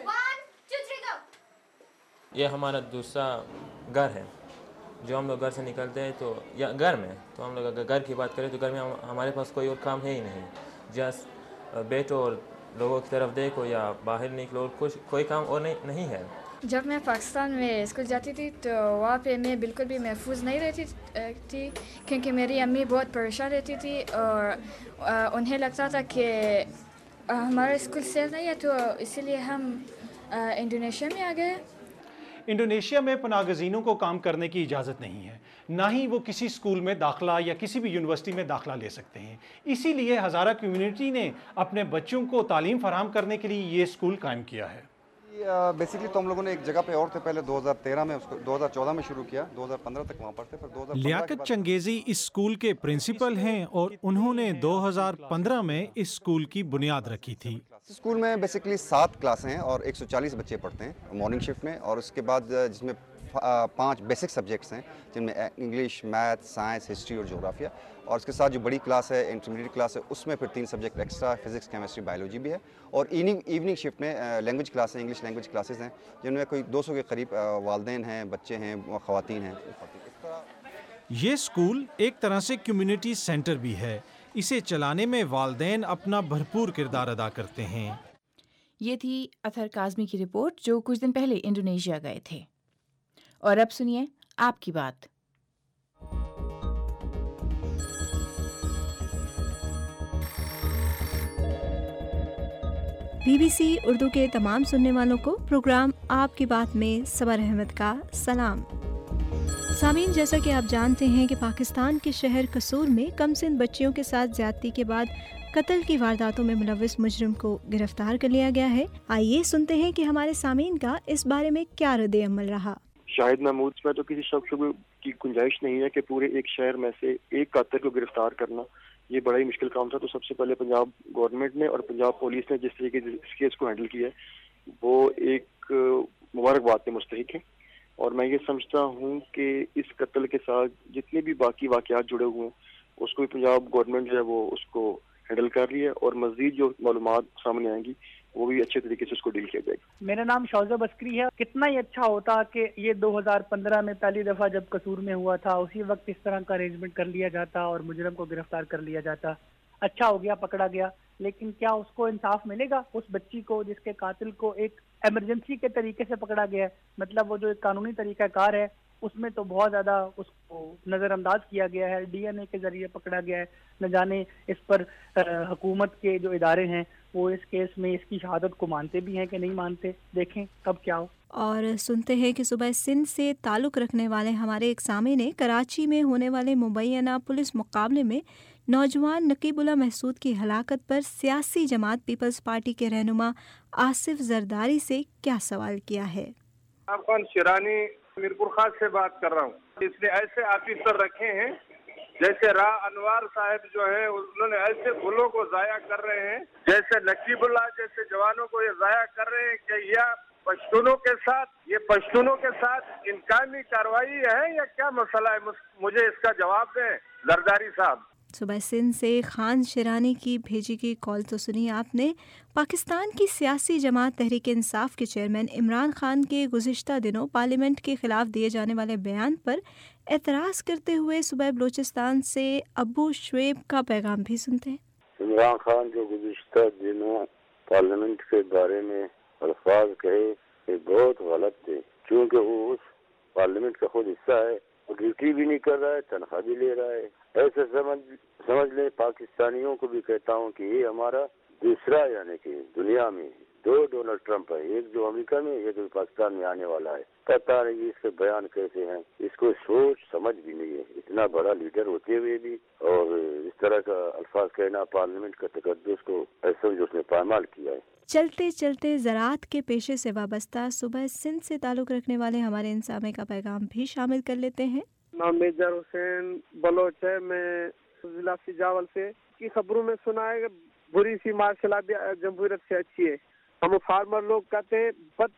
یہ ہمارا دوسرا گھر ہے۔ جو ہم لوگ گھر سے نکلتے ہیں تو یا گھر میں، تو ہم لوگ اگر گھر کی بات کریں تو گھر میں ہمارے پاس کوئی اور کام ہے ہی نہیں، جسٹ بیٹھو اور لوگوں کی طرف دیکھو یا باہر نکلو، اور کوئی کام اور نہیں ہے۔ جب میں پاکستان میں اسکول جاتی تھی تو وہاں پہ میں بالکل بھی محفوظ نہیں رہتی تھی، کیونکہ میری امی بہت پریشان رہتی تھی اور انہیں لگتا تھا کہ ہمارا اسکول سیف نہیں ہے، تو اسی لیے ہم انڈونیشیا میں آ گئے۔ انڈونیشیا میں پناہ گزینوں کو کام کرنے کی اجازت نہیں ہے، نہ ہی وہ کسی اسکول میں داخلہ یا کسی بھی یونیورسٹی میں داخلہ لے سکتے ہیں۔ اسی لیے ہزارہ کمیونٹی نے اپنے بچوں کو تعلیم فراہم کرنے کے لیے یہ اسکول قائم کیا ہے۔ بیسکلی تو ہم لوگوں نے ایک جگہ پہ اور تھے، پہلے 2013 میں، اس کو 2014 میں شروع کیا، 2015 تک وہاں پر تھے، پھر 2015 لیاقت چنگیزی اس اسکول کے پرنسپل ہیں اور انہوں نے 2015 میں اس اسکول کی بنیاد رکھی تھی۔ اسکول میں بیسکلی 7 کلاسیں ہیں اور 140 بچے پڑھتے ہیں مارننگ شفٹ میں، اور اس کے بعد جس میں 5 بیسک سبجیکٹس ہیں، جن میں انگلش، میتھ، سائنس، ہسٹری اور جغرافیہ، اور اس کے ساتھ جو بڑی کلاس ہے انٹرمیڈیٹ کلاس ہے، اس میں پھر 3 subject extra, physics, chemistry, biology بھی ہے، اور ایوننگ شفٹ میں لینگویج کلاسیں، انگلش لینگویج کلاسز ہیں، جن میں کوئی 200 کے قریب والدین ہیں، بچے ہیں، خواتین ہیں۔ یہ اسکول ایک طرح سے کمیونٹی سینٹر بھی ہے، اسے چلانے میں والدین اپنا بھرپور کردار ادا کرتے ہیں۔ ये थी अथर काज़मी की रिपोर्ट, जो कुछ दिन पहले इंडोनेशिया गए थे। और अब सुनिए आपकी बात। BBC उर्दू के तमाम सुनने वालों को प्रोग्राम आपकी बात में सबर अहमद का सलाम। सामीन, जैसा कि आप जानते हैं कि पाकिस्तान के शहर कसूर में कमसिन बच्चियों के साथ ज्यादती के बाद कत्ल की वारदातों में मुलव्विस मुजरिम को गिरफ्तार कर लिया गया है। आइए सुनते हैं कि हमारे सामीन का इस बारे में क्या रद्द अमल रहा। शाहिद महमूद में तो किसी शक की गुंजाइश नहीं है कि पूरे एक शहर में से एक कातिल को गिरफ्तार करना ये बड़ा ही मुश्किल काम था। तो सबसे पहले पंजाब गवर्नमेंट ने और पंजाब पुलिस ने जिस तरीके से इस केस को हैंडल किया है वो एक मुबारकबाद के मुस्तहिक है। और मैं ये समझता हूँ कि इस कत्ल के साथ जितने भी बाकी वाक़यात जुड़े हुए हैं उसको भी पंजाब गवर्नमेंट जो है वो उसको हैंडल कर रही है और मज़ीद जो मालूमात सामने आएंगी वो भी अच्छे तरीके से उसको डील किया जाएगा। मेरा नाम शौज़ा बस्करी है। कितना ही अच्छा होता कि ये 2015 में पहली दफ़ा जब कसूर में हुआ था उसी वक्त इस तरह का अरेंजमेंट कर लिया जाता और मुजरम को गिरफ्तार कर लिया जाता। अच्छा हो गया, पकड़ा गया, लेकिन क्या उसको इंसाफ मिलेगा? उस बच्ची को जिसके कातिल को एक इमरजेंसी के तरीके से पकड़ा गया है, मतलब वो जो एक कानूनी तरीकाकार है उसमें तो बहुत ज़्यादा उसको नज़रअंदाज किया गया है, DNA के ज़रिए पकड़ा गया है। न जाने इस पर हुकूमत के जो इदारे हैं वो इस केस में इसकी शहादत को मानते भी हैं कि नहीं मानते, देखें कब क्या हो। और सुनते हैं कि सुबह सिंध से ताल्लुक़ रखने वाले हमारे एक सामे ने कराची में होने वाले मुबैना पुलिस मुकाबले में नौजवान नकीबुल्ला महसूद की हलाकत पर सियासी जमात पीपल्स पार्टी के रहनुमा आसिफ जरदारी से क्या सवाल किया है। अफगान शिरानी मीरपुर खास से बात कर रहा हूँ। इसने ऐसे ऑफिसर रखे हैं जैसे राह अनवार साहब जो है उन्होंने ऐसे गुलों को जाया कर रहे हैं, जैसे नकीबुल्ला जैसे जवानों को ये जाया कर रहे हैं कि या पश्तूनों के साथ इंकामी कार्रवाई है या क्या मसला है? मुझे इसका जवाब दें जरदारी साहब। सुबह सिंध से खान शिरानी की भेजी गई कॉल तो सुनी आपने। पाकिस्तान की सियासी जमात तहरीक इंसाफ के चेयरमैन इमरान खान के गुज़िश्ता दिनों पार्लियामेंट के खिलाफ दिए जाने वाले बयान पर एतराज़ करते हुए सुबह बलूचिस्तान से अबू शुएब का पैगाम भी सुनते हैं। इमरान खान जो गुज़िश्ता दिनों पार्लियामेंट के बारे में अल्फाज कहे ये बहुत गलत थे, क्योंकि वो उस पार्लियामेंट का खुद हिस्सा है, वो ड्यूटी भी नहीं कर रहा है, तनख्वाह भी ले रहा है। ऐसे समझ लें। पाकिस्तानियों को भी कहता हूँ कि ये हमारा दूसरा यानी कि दुनिया में 2 डोनाल्ड ट्रंप है, एक जो अमेरिका में एक जो पाकिस्तान में आने वाला है। पता नहीं इसके बयान कैसे हैं, इसको सोच समझ भी नहीं है। इतना बड़ा लीडर होते हुए भी और इस तरह का अल्फाज कहना पार्लियामेंट का तकद्दुस को ऐसा जो उसने पामाल किया है। चलते चलते ज़राअत के पेशे से वाबस्ता सुबह सिंध से ताल्लुक़ रखने वाले हमारे इंसामे का पैगाम भी शामिल कर लेते हैं। नाम मेजर हुसैन बलोच है, मैं जिला सिजावल से की खबरों में सुना है कि बुरी सी मार्शल जमहूरियत से अच्छी है। हम फार्मर लोग कहते हैं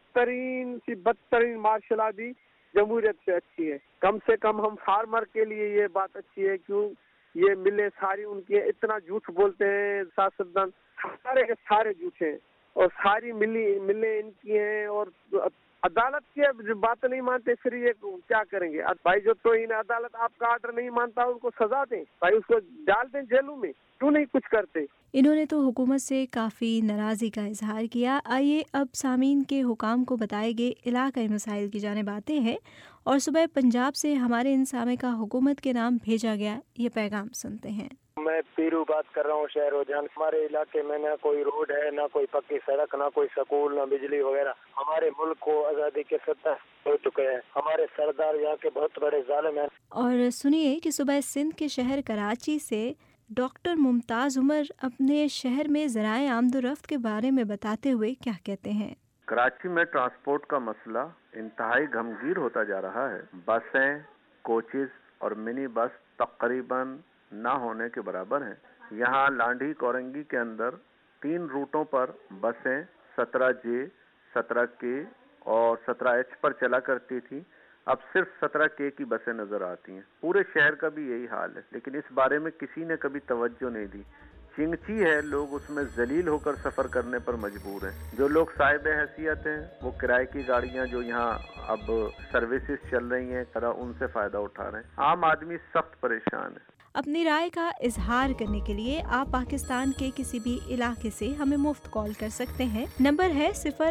बदतरीन मार्शल आर्ट जमहूरियत से अच्छी है। कम से कम हम फार्मर के लिए ये बात अच्छी है, क्यों ये मिले सारी उनकी इतना झूठ बोलते हैं, सियासतदान सारे के सारे झूठे हैं और सारी मिले इनकी हैं और अदालत की बात नहीं मानते, फिर ये क्या करेंगे भाई? जो तो इन अदालत आपका आर्डर नहीं मानता उनको सजा दें भाई, उसको डाल दें जेलों में, क्यों नहीं कुछ करते? इन्होंने तो हुकूमत से काफ़ी नाराज़गी का इजहार किया। आइए अब सामीन के हुकाम को बताए गए इलाकाई मसाइल की जानिब आते हैं और सुबह पंजाब से हमारे इंसामे का हुकूमत के नाम भेजा गया ये पैगाम सुनते हैं। मैं पीरू बात कर रहा हूँ शहर जान। हमारे इलाके में ना कोई रोड है, ना कोई पक्की सड़क, ना कोई स्कूल, ना बिजली वगैरह। हमारे मुल्क को आज़ादी के 70 हो चुके हैं। हमारे सरदार यहाँ के बहुत बड़े जालिम हैं। और सुनिए कि सुबह सिंध के शहर कराची से डॉक्टर मुमताज़ उमर अपने शहर में ज़राए आमदोरफ्त के बारे में बताते हुए क्या कहते हैं। कराची में ट्रांसपोर्ट का मसला इंतहाई गमगीर होता जा रहा है। बसें, कोचेस और मिनी बस तकरीबन ना होने के बराबर हैं। यहाँ लांडी कोरंगी के अंदर 3 रूटों पर बसें 17J, 17K और 17H पर चला करती थी। अब सिर्फ 17K की बसें नजर आती हैं। पूरे शहर का भी यही हाल है, लेकिन इस बारे में किसी ने कभी तवज्जो नहीं दी। चिंगची है, लोग उसमें जलील होकर सफर करने पर मजबूर हैं। जो लोग साहिब हैसियत हैं वो किराए की गाड़ियां जो यहाँ अब सर्विसेज चल रही हैं उनसे फायदा उठा रहे हैं। आम आदमी सख्त परेशान है। अपनी राय का इजहार करने के लिए आप पाकिस्तान के किसी भी इलाके से हमें मुफ्त कॉल कर सकते हैं। नंबर है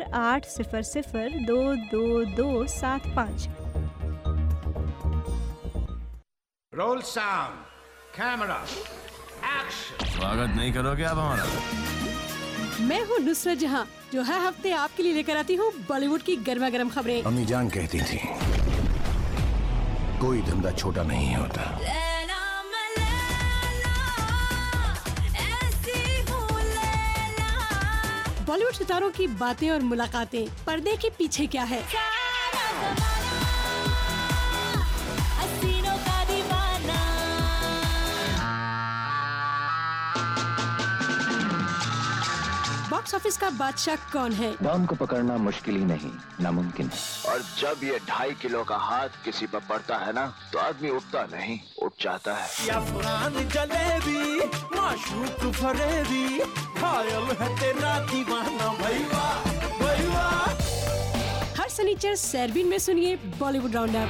0800-222-75। Roll sound, camera, action. स्वागत नहीं करोगे आप हमारा? मैं हूँ नुसरत जहाँ, जो हर हफ्ते आपके लिए लेकर आती हूँ बॉलीवुड की गर्मा गर्म खबरें। अम्मी जान कहती थी कोई धंधा छोटा नहीं होता। बॉलीवुड सितारों की बातें और मुलाकातें, पर्दे के पीछे क्या है, बॉक्स ऑफिस का बादशाह कौन है। डॉन को पकड़ना मुश्किल ही नहीं, नामुमकिन है। और जब ये 2.5 किलो का हाथ किसी पर पड़ता है ना, तो आदमी उठता नहीं, उठ जाता है। या फुरान जलेबी, माशूक फरेबी, घायल है तेरा दीवाना भैया भैया। हर शनिचर सरबीन में सुनिए बॉलीवुड राउंडअप।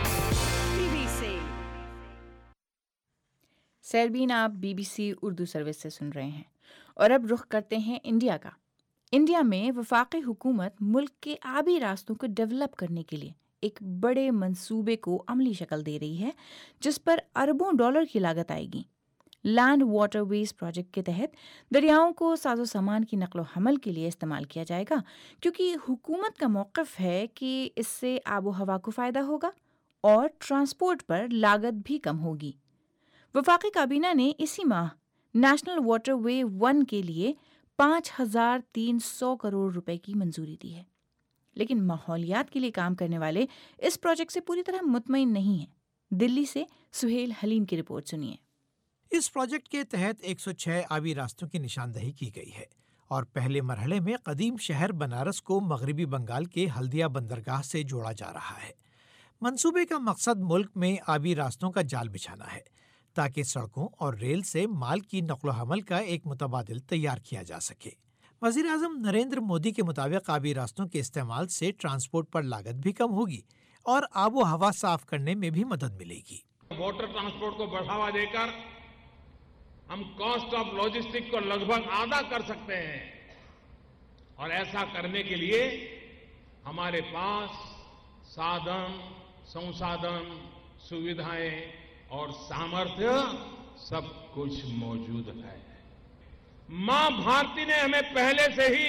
सरबीन आप BBC उर्दू सर्विस से सुन रहे हैं। और अब रुख करते हैं इंडिया का। इंडिया में वफाकी हुकूमत मुल्क के आबी रास्तों को डेवलप करने के लिए एक बड़े मंसूबे को अमली शक्ल दे रही है, जिस पर अरबों डॉलर की लागत आएगी। लैंड वाटरवेज प्रोजेक्ट के तहत दरियाओं को साजो सामान की नकलो हमल के लिए इस्तेमाल किया जाएगा, क्योंकि हुकूमत का मौक़िफ़ है कि इससे आबो हवा को फ़ायदा होगा और ट्रांसपोर्ट पर लागत भी कम होगी। वफाकी काबीना ने इसी माह नेशनल वाटरवे 1 के लिए 5,300 करोड़ रुपए की मंजूरी दी है, लेकिन माहौलियात के लिए काम करने वाले इस प्रोजेक्ट से पूरी तरह मुतमईन नहीं हैं। दिल्ली से सुहेल हलीम की रिपोर्ट सुनिए। इस प्रोजेक्ट के तहत 106 आबी रास्तों की निशानदही की गई है और पहले मरहले में कदीम शहर बनारस को मगरबी बंगाल के हल्दिया बंदरगाह से जोड़ा जा रहा है। मंसूबे का मकसद मुल्क में आबी रास्तों का जाल बिछाना है, ताकि सड़कों और रेल से माल की नक़्ल हमल का एक मुतबादिल तैयार किया जा सके। वज़ीर आज़म नरेंद्र मोदी के मुताबिक आबी रास्तों के इस्तेमाल से ट्रांसपोर्ट पर लागत भी कम होगी और आबो हवा साफ करने में भी मदद मिलेगी। वाटर ट्रांसपोर्ट को बढ़ावा देकर हम कॉस्ट ऑफ लॉजिस्टिक को लगभग आधा कर सकते हैं, और ऐसा करने के लिए हमारे पास साधन, संसाधन, सुविधाएं और सामर्थ्य सब कुछ मौजूद है। मां भारती ने हमें पहले से ही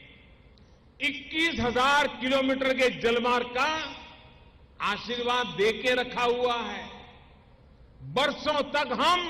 21,000 किलोमीटर के जलमार्ग का आशीर्वाद देके रखा हुआ है। बरसों तक हम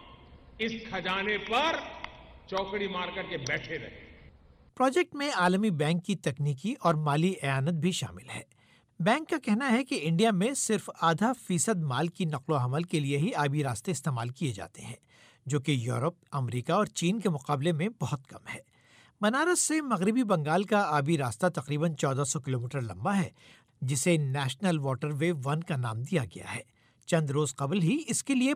इस खजाने पर चौकड़ी मार करके बैठे रहे। प्रोजेक्ट में आलमी बैंक की तकनीकी और माली एआनत भी शामिल है। बैंक का कहना है कि इंडिया में सिर्फ 0.5% माल की नकलो हमल के लिए ही आबी रास्ते इस्तेमाल किए जाते हैं, जो कि यूरोप, अमेरिका और चीन के मुकाबले में बहुत कम है। बनारस से मगरबी बंगाल का आबी रास्ता तकरीबन 1400 किलोमीटर लंबा है, जिसे नेशनल वाटरवे 1 का नाम दिया गया है। चंद रोज कबल ही इसके लिए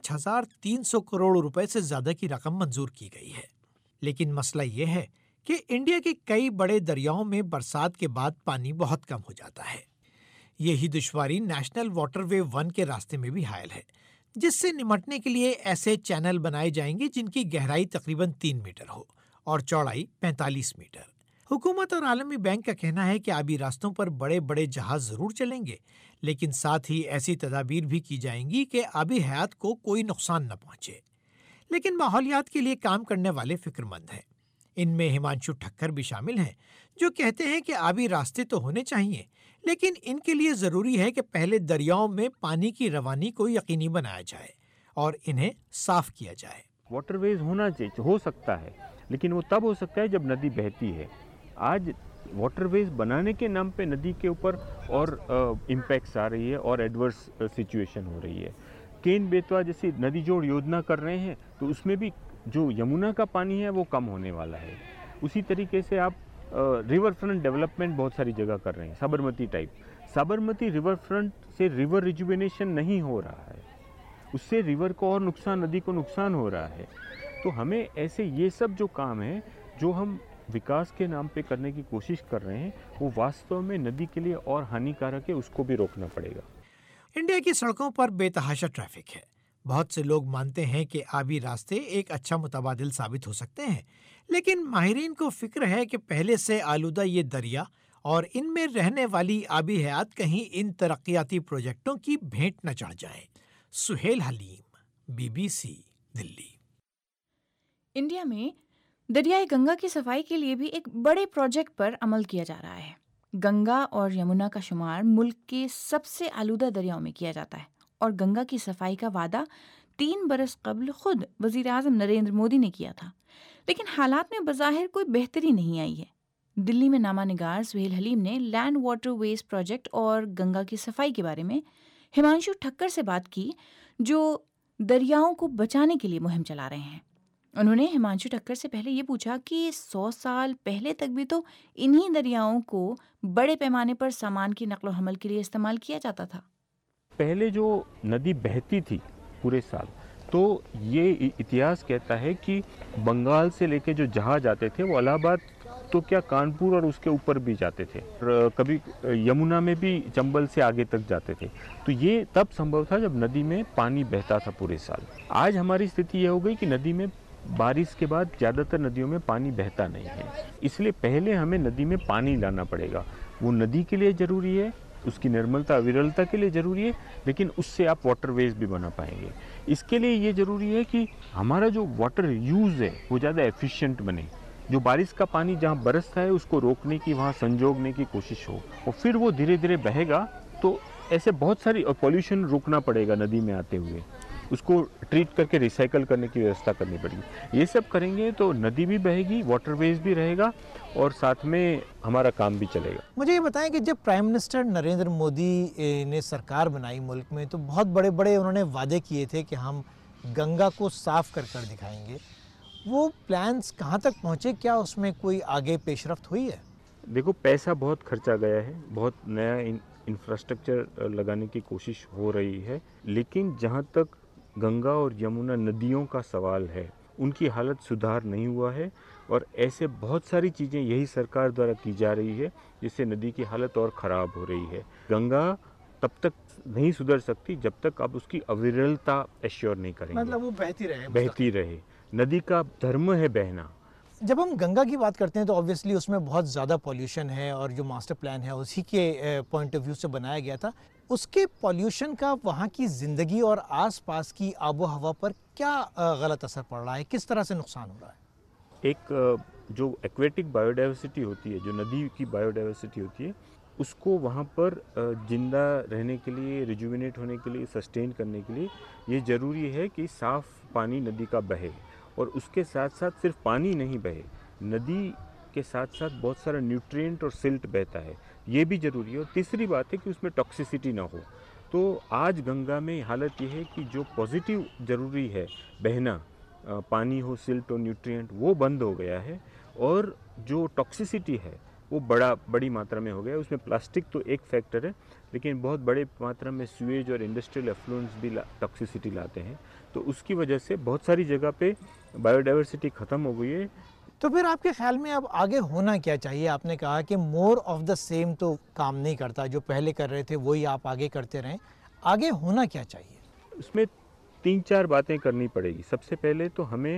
5,300 करोड़ रुपए से ज्यादा की रकम मंजूर की गई है। लेकिन मसला ये है कि इंडिया के कई बड़े दरियाओं में बरसात के बाद पानी बहुत कम हो जाता है। यही दुश्वारी नेशनल वाटरवे 1 के रास्ते में भी हायल है, जिससे निपटने के लिए ऐसे चैनल बनाए जाएंगे जिनकी गहराई तकरीबन 3 मीटर हो और चौड़ाई 45 मीटर। हुकूमत और आलमी बैंक का कहना है कि आबी रास्तों पर बड़े बड़े जहाज जरूर चलेंगे, लेकिन साथ ही ऐसी तदाबीर भी की जाएंगी कि आबी हयात को कोई नुकसान न पहुंचे। लेकिन माहौलियात के लिए काम करने वाले फिक्रमंद हैं। इनमें हिमांशु ठक्कर भी शामिल हैं, जो कहते हैं कि आबी रास्ते तो होने चाहिए, लेकिन इनके लिए जरूरी है कि पहले दरियाओं में पानी की रवानी को यकीनी बनाया जाए और इन्हें साफ किया जाए। वाटरवेज होना चाहिए, हो सकता है, लेकिन वो तब हो सकता है जब नदी बहती है। आज वाटरवेज बनाने के नाम पे नदी के ऊपर और इम्पैक्ट्स आ रही है और एडवर्स सिचुएशन हो रही है। केन बेतवा जैसी नदी जोड़ योजना कर रहे हैं, तो उसमें भी जो यमुना का पानी है वो कम होने वाला है। उसी तरीके से आप रिवर फ्रंट डेवलपमेंट बहुत सारी जगह कर रहे हैं, Sabarmati type. Sabarmati river front से रिवर रिजुवेनेशन नहीं हो रहा है, उससे रिवर को और नुकसान, नदी को नुकसान हो रहा है। तो हमें ऐसे ये सब जो काम है जो हम विकास के नाम पे करने की कोशिश कर रहे हैं, वो वास्तव में नदी के लिए और हानिकारक है, उसको भी रोकना पड़ेगा। इंडिया की सड़कों पर बेतहाशा ट्रैफिक है। بہت سے لوگ مانتے ہیں کہ آبی راستے ایک اچھا متبادل ثابت ہو سکتے ہیں، لیکن ماہرین کو فکر ہے کہ پہلے سے آلودہ یہ دریا اور ان میں رہنے والی آبی حیات کہیں ان ترقیاتی پروجیکٹوں کی بھینٹ نہ چڑھ جائیں۔ سہیل حلیم، BBC، دلی۔ انڈیا میں دریائے گنگا کی صفائی کے لیے بھی ایک بڑے پروجیکٹ پر عمل کیا جا رہا ہے۔ گنگا اور یمنا کا شمار ملک کے سب سے آلودہ دریاؤں میں کیا جاتا ہے، اور گنگا کی صفائی کا وعدہ 3 برس قبل خود وزیر اعظم نریندر مودی نے کیا تھا، لیکن حالات میں بظاہر کوئی بہتری نہیں آئی ہے۔ دلی میں نامہ نگار سہیل حلیم نے لینڈ واٹر ویز پروجیکٹ اور گنگا کی صفائی کے بارے میں ہمانشو ٹھکر سے بات کی، جو دریاؤں کو بچانے کے لیے مہم چلا رہے ہیں۔ انہوں نے ہمانشو ٹھکر سے پہلے یہ پوچھا کہ 100 سال پہلے تک بھی تو انہی دریاؤں کو بڑے پیمانے پر سامان کی نقل و حمل کے لیے استعمال کیا جاتا تھا۔ پہلے جو ندی بہتی تھی پورے سال، تو یہ اتہاس کہتا ہے کہ بنگال سے لے کے جو جہاز آتے تھے وہ الہ آباد تو کیا کانپور اور اس کے اوپر بھی جاتے تھے، اور کبھی یمنا میں بھی چمبل سے آگے تک جاتے تھے۔ تو یہ تب سمبھو تھا جب ندی میں پانی بہتا تھا پورے سال۔ آج ہماری استھتی یہ ہو گئی کہ ندی میں بارش کے بعد زیادہ تر ندیوں میں پانی بہتا نہیں ہے، اس لیے پہلے ہمیں ندی میں پانی لانا پڑے گا۔ وہ ندی کے لیے ضروری ہے، اس کی نرملتا ویرلتا کے لیے ضروری ہے، لیکن اس سے آپ واٹر ویز بھی بنا پائیں گے۔ اس کے لیے یہ ضروری ہے کہ ہمارا جو واٹر یوز ہے وہ زیادہ ایفیشینٹ بنے، جو بارش کا پانی جہاں برستا ہے اس کو روکنے کی، وہاں سنجوگنے کی کوشش ہو، اور پھر وہ دھیرے دھیرے بہے گا۔ تو ایسے بہت ساری پولیوشن روکنا پڑے گا ندی میں آتے ہوئے، اس کو ٹریٹ کر کے ریسائیکل کرنے کی ویوستھا کرنی پڑے گی۔ یہ سب کریں گے تو ندی بھی بہے گی، واٹر ویز بھی رہے گا، اور ساتھ میں ہمارا کام بھی چلے گا۔ مجھے یہ بتائیں کہ جب پرائم منسٹر نریندر مودی نے سرکار بنائی ملک میں، تو بہت بڑے بڑے انہوں نے وعدے کیے تھے کہ ہم گنگا کو صاف کر کر دکھائیں گے۔ وہ پلانز کہاں تک پہنچے؟ کیا اس میں کوئی آگے پیش رفت ہوئی ہے؟ دیکھو، پیسہ بہت خرچہ گیا ہے، بہت نیا انفراسٹرکچر لگانے کی کوشش ہو رہی ہے، لیکن جہاں تک گنگا اور یمنا ندیوں کا سوال ہے، ان کی حالت سدھار نہیں ہوا ہے، اور ایسے بہت ساری چیزیں یہی سرکار دوارا کی جا رہی ہے جس سے ندی کی حالت اور خراب ہو رہی ہے۔ گنگا تب تک نہیں سدھر سکتی جب تک آپ اس کی اویرلتا ایشور نہیں کریں گے، مطلب وہ بہتی رہے۔ ندی کا دھرم ہے بہنا۔ جب ہم گنگا کی بات کرتے ہیں تو آبویسلی اس میں بہت زیادہ پولیوشن ہے، اور جو ماسٹر پلان ہے اسی کے پوائنٹ آف ویو سے بنایا گیا تھا۔ اس کے پولیوشن کا وہاں کی زندگی اور آس پاس کی آب و ہوا پر کیا غلط اثر پڑ رہا ہے؟ کس طرح سے نقصان ہو رہا ہے؟ ایک جو ایکویٹک بایو ڈائیورسٹی ہوتی ہے، جو ندی کی بایو ڈائیورسٹی ہوتی ہے، اس کو وہاں پر زندہ رہنے کے لیے، ریجوینیٹ ہونے کے لیے، سسٹین کرنے کے لیے یہ ضروری ہے کہ صاف پانی ندی کا بہے، اور اس کے ساتھ ساتھ صرف پانی نہیں بہے، ندی کے ساتھ ساتھ بہت سارا نیوٹرینٹ اور سلٹ بہتا ہے، یہ بھی ضروری ہے۔ اور تیسری بات ہے کہ اس میں ٹاکسیسٹی نہ ہو۔ تو آج گنگا میں حالت یہ ہے کہ جو پازیٹیو ضروری ہے بہنا، پانی ہو، سلٹ اور نیوٹرینٹ، وہ بند ہو گیا ہے، اور جو ٹاکسیسٹی ہے وہ بڑی ماترا میں ہو گیا ہے۔ اس میں پلاسٹک تو ایک فیکٹر ہے، لیکن بہت بڑے ماترا میں سویج اور انڈسٹریل ایفلوئنس بھی ٹاکسیسٹی لاتے ہیں، تو اس کی وجہ سے بہت ساری جگہ پہ بایو ڈائیورسٹی ختم ہو گئی ہے۔ تو پھر آپ کے خیال میں اب آگے ہونا کیا چاہیے؟ آپ نے کہا کہ مور آف دا سیم تو کام نہیں کرتا، جو پہلے کر رہے تھے وہی آپ آگے کرتے رہیں، آگے ہونا کیا چاہیے؟ اس میں 3-4 باتیں کرنی پڑے گی۔ سب سے پہلے تو ہمیں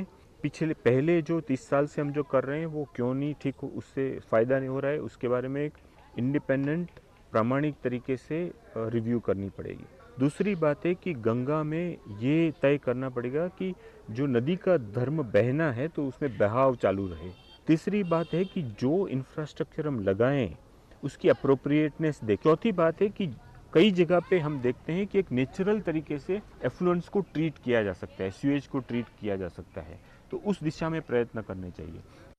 پہلے جو 30 سال سے ہم جو کر رہے ہیں وہ کیوں نہیں ٹھیک ہو، اس سے فائدہ نہیں ہو رہا ہے، اس کے بارے میں ایک انڈیپینڈنٹ پرامانک طریقے سے ریویو کرنی پڑے گی۔ دوسری بات ہے کہ گنگا میں یہ طے کرنا پڑے گا کہ جو ندی کا دھرم بہنا ہے تو اس میں بہاؤ چالو رہے۔ تیسری بات ہے کہ جو انفراسٹرکچر ہم لگائیں اس کی اپروپریٹنیس دیکھیں۔ چوتھی بات ہے کہ کئی جگہ پہ ہم دیکھتے ہیں کہ ایک نیچرل طریقے سے ایفلوئنس کو ٹریٹ کیا جا سکتا ہے، سیویج کو ٹریٹ کیا جا سکتا ہے، تو اس دشا میں پریتن کرنے چاہیے۔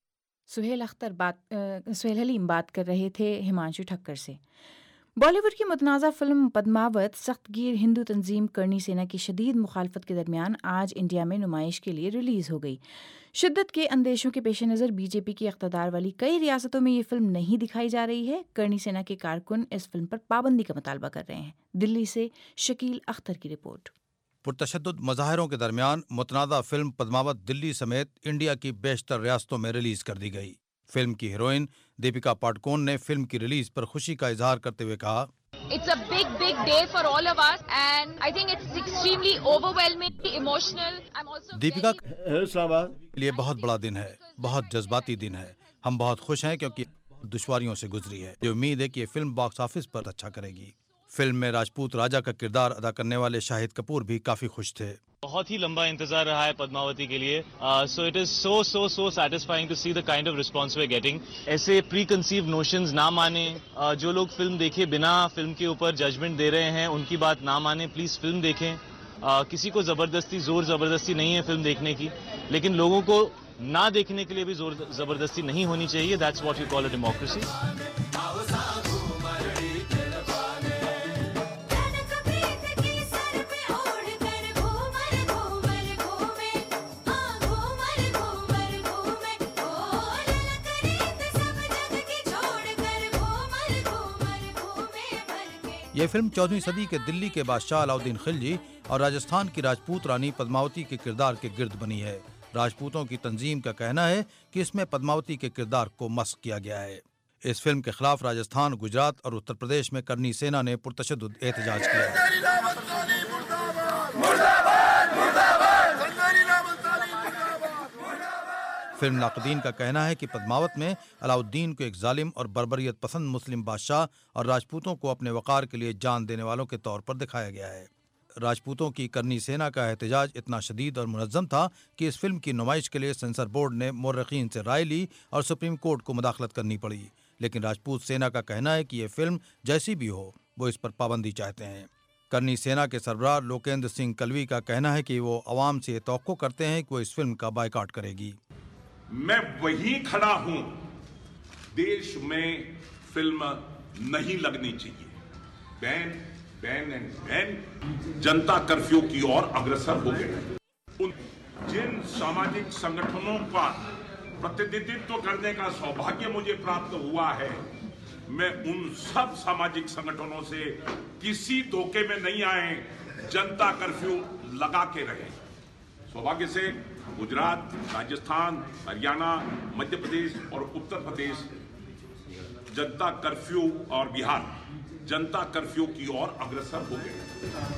سہیل حلیم بات کر رہے تھے ہمانشو ٹھکر سے۔ بالی ووڈ کی متنازع فلم پدماوت سخت گیر ہندو تنظیم کرنی سینا کی شدید مخالفت کے درمیان آج انڈیا میں نمائش کے لیے ریلیز ہو گئی۔ شدت کے اندیشوں کے پیش نظر بی جے پی کی اقتدار والی کئی ریاستوں میں یہ فلم نہیں دکھائی جا رہی ہے۔ کرنی سینا کے کارکن اس فلم پر پابندی کا مطالبہ کر رہے ہیں۔ دلی سے شکیل اختر کی رپورٹ۔ پرتشدد مظاہروں کے درمیان متنازع فلم پدماوت دلی سمیت انڈیا کی بیشتر ریاستوں میں ریلیز کر دی گئی۔ فلم کی ہیروئن دیپیکا پاڈوکون نے فلم کی ریلیز پر خوشی کا اظہار کرتے ہوئے کہا، It's a big day for all of us, and I think it's extremely overwhelming, emotional. I'm also Deepika के लिए बहुत बड़ा दिन है, बहुत जज्बाती दिन है। हम बहुत खुश हैं क्योंकि दुश्वारियों से गुजरी है। ये उम्मीद है कि ये फिल्म बॉक्स ऑफिस पर अच्छा करेगी। फिल्म में राजपूत राजा का किरदार अदा करने वाले शाहिद कपूर भी काफी खुश थे। बहुत ही लंबा इंतजार रहा है पद्मावती के लिए, so it is so satisfying to see the kind of response we are getting. ऐसे प्री कंसीव नोशंस ना माने, जो लोग फिल्म देखे बिना फिल्म के ऊपर जजमेंट दे रहे हैं उनकी बात ना माने, प्लीज फिल्म देखें। किसी को जोर जबरदस्ती नहीं है फिल्म देखने की, लेकिन लोगों को ना देखने के लिए भी जोर जबरदस्ती नहीं होनी चाहिए। That's what we call a democracy. ये फिल्म 14वीं सदी के दिल्ली के बादशाह अलाउद्दीन खिलजी और राजस्थान की राजपूत रानी पद्मावती के किरदार के गिर्द बनी है। राजपूतों की तंजीम का कहना है कि इसमें पद्मावती के किरदार को मस्ख किया गया है। इस फिल्म के खिलाफ राजस्थान, गुजरात और उत्तर प्रदेश में करनी सेना ने पुरतशद्दुद एहतजाज किया। फिल्म नाक़दीन का कहना है कि पद्मावत में अलाउद्दीन को एक जालिम और बर्बरियत पसंद मुस्लिम बादशाह और राजपूतों को अपने वक़ार के लिए जान देने वालों के तौर पर दिखाया गया है। राजपूतों की करनी सेना का एहतजाज इतना शदीद और मुनज़्ज़म था कि इस फिल्म की नुमाइश के लिए सेंसर बोर्ड ने मुर्रखीन से राय ली और सुप्रीम कोर्ट को मुदाखलत करनी पड़ी। लेकिन राजपूत सेना का कहना है कि ये फिल्म जैसी भी हो वो इस पर पाबंदी चाहते हैं। करनी सेना के सरबराह लोकेंद्र सिंह कलवी का कहना है कि वो अवाम से तवक्को करते हैं कि वो इस फिल्म का बायकॉट करेगी। मैं वहीं खड़ा हूं, देश में फिल्म नहीं लगनी चाहिए। Ban and ban Janata curfew की ओर अग्रसर हो गए। उन जिन सामाजिक संगठनों का प्रतिनिधित्व करने का सौभाग्य मुझे प्राप्त हुआ है, मैं उन सब सामाजिक संगठनों से किसी धोखे में नहीं आए, जनता कर्फ्यू लगा के रहे। सौभाग्य से गुजरात, राजस्थान, हरियाणा, मध्य प्रदेश और उत्तर प्रदेश जनता कर्फ्यू और बिहार जनता कर्फ्यू की ओर अग्रसर हो गए।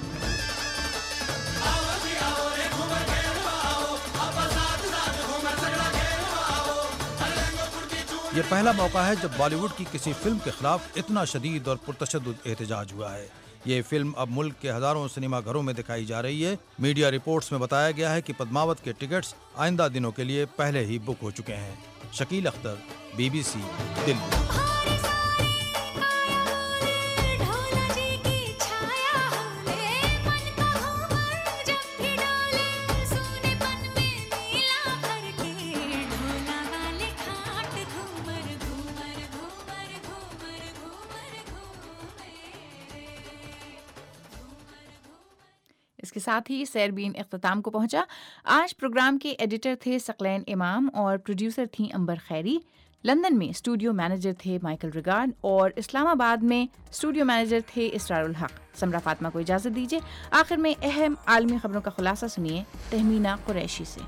ये पहला मौका है जब बॉलीवुड की किसी फिल्म के खिलाफ इतना शदीद और पुरतशद्दुद एहतजाज हुआ है। ये फिल्म अब मुल्क के हजारों सिनेमा घरों में दिखाई जा रही है। मीडिया रिपोर्ट्स में बताया गया है कि पद्मावत के टिकट्स आइंदा दिनों के लिए पहले ही बुक हो चुके हैं। शकील अख्तर, BBC, दिल्ली। इसके साथ ही सैरबीन इख्तिताम को पहुंचा। आज प्रोग्राम के एडिटर थे सकलैन इमाम और प्रोड्यूसर थी अंबर खैरी। लंदन में स्टूडियो मैनेजर थे माइकल रिगार्ड और इस्लामाबाद में स्टूडियो मैनेजर थे इसरारुल हक। समरा फातिमा को इजाज़त दीजिए। आखिर में अहम आलमी खबरों का खुलासा सुनिए तहमीना कुरैशी से।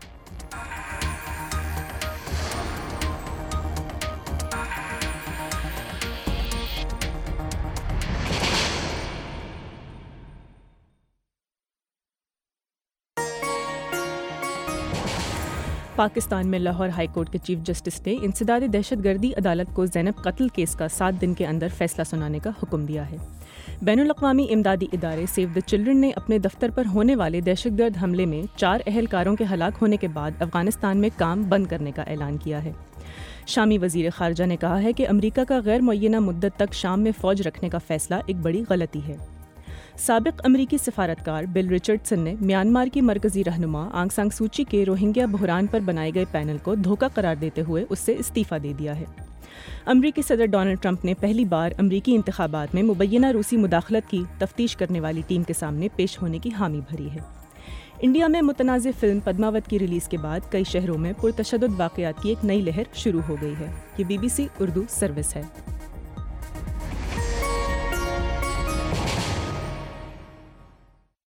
पाकिस्तान में लाहौर हाई कोर्ट के चीफ जस्टिस ने इंसदाद दहशतगर्दी अदालत को ज़ैनब कत्ल केस का 7 दिन के अंदर फैसला सुनाने का हुक्म दिया है। बैनुल-अक़वामी इमदादी इदारे सेव द चिल्ड्रन ने अपने दफ्तर पर होने वाले दहशतगर्द हमले में 4 अहलकारों के हलाक होने के बाद अफ़गानिस्तान में काम बंद करने का ऐलान किया है। शामी वज़ीर ख़ारजा ने कहा है कि अमरीका का गैर मुअय्यना मुद्दत तक शाम में फ़ौज रखने का फ़ैसला एक बड़ी गलती है। साबिक़ अमरीकी सफारतकार बिल रिचर्डसन ने म्यांमार की मरकज़ी रहनुमा आंग सान सू की के रोहिंग्या बहरान पर बनाए गए पैनल को धोखा करार देते हुए उससे इस्तीफ़ा दे दिया है। अमरीकी सदर डोनाल्ड ट्रंप ने पहली बार अमरीकी इंतखाबात में मुबैना रूसी मुदाखलत की तफ्तीश करने वाली टीम के सामने पेश होने की हामी भरी है। इंडिया में मुतनाज़िर फिल्म पद्मावत की रिलीज़ के बाद कई शहरों में पुरतशद्दुद वाक़यात की एक नई लहर शुरू हो गई है। ये BBC उर्दू सर्विस है।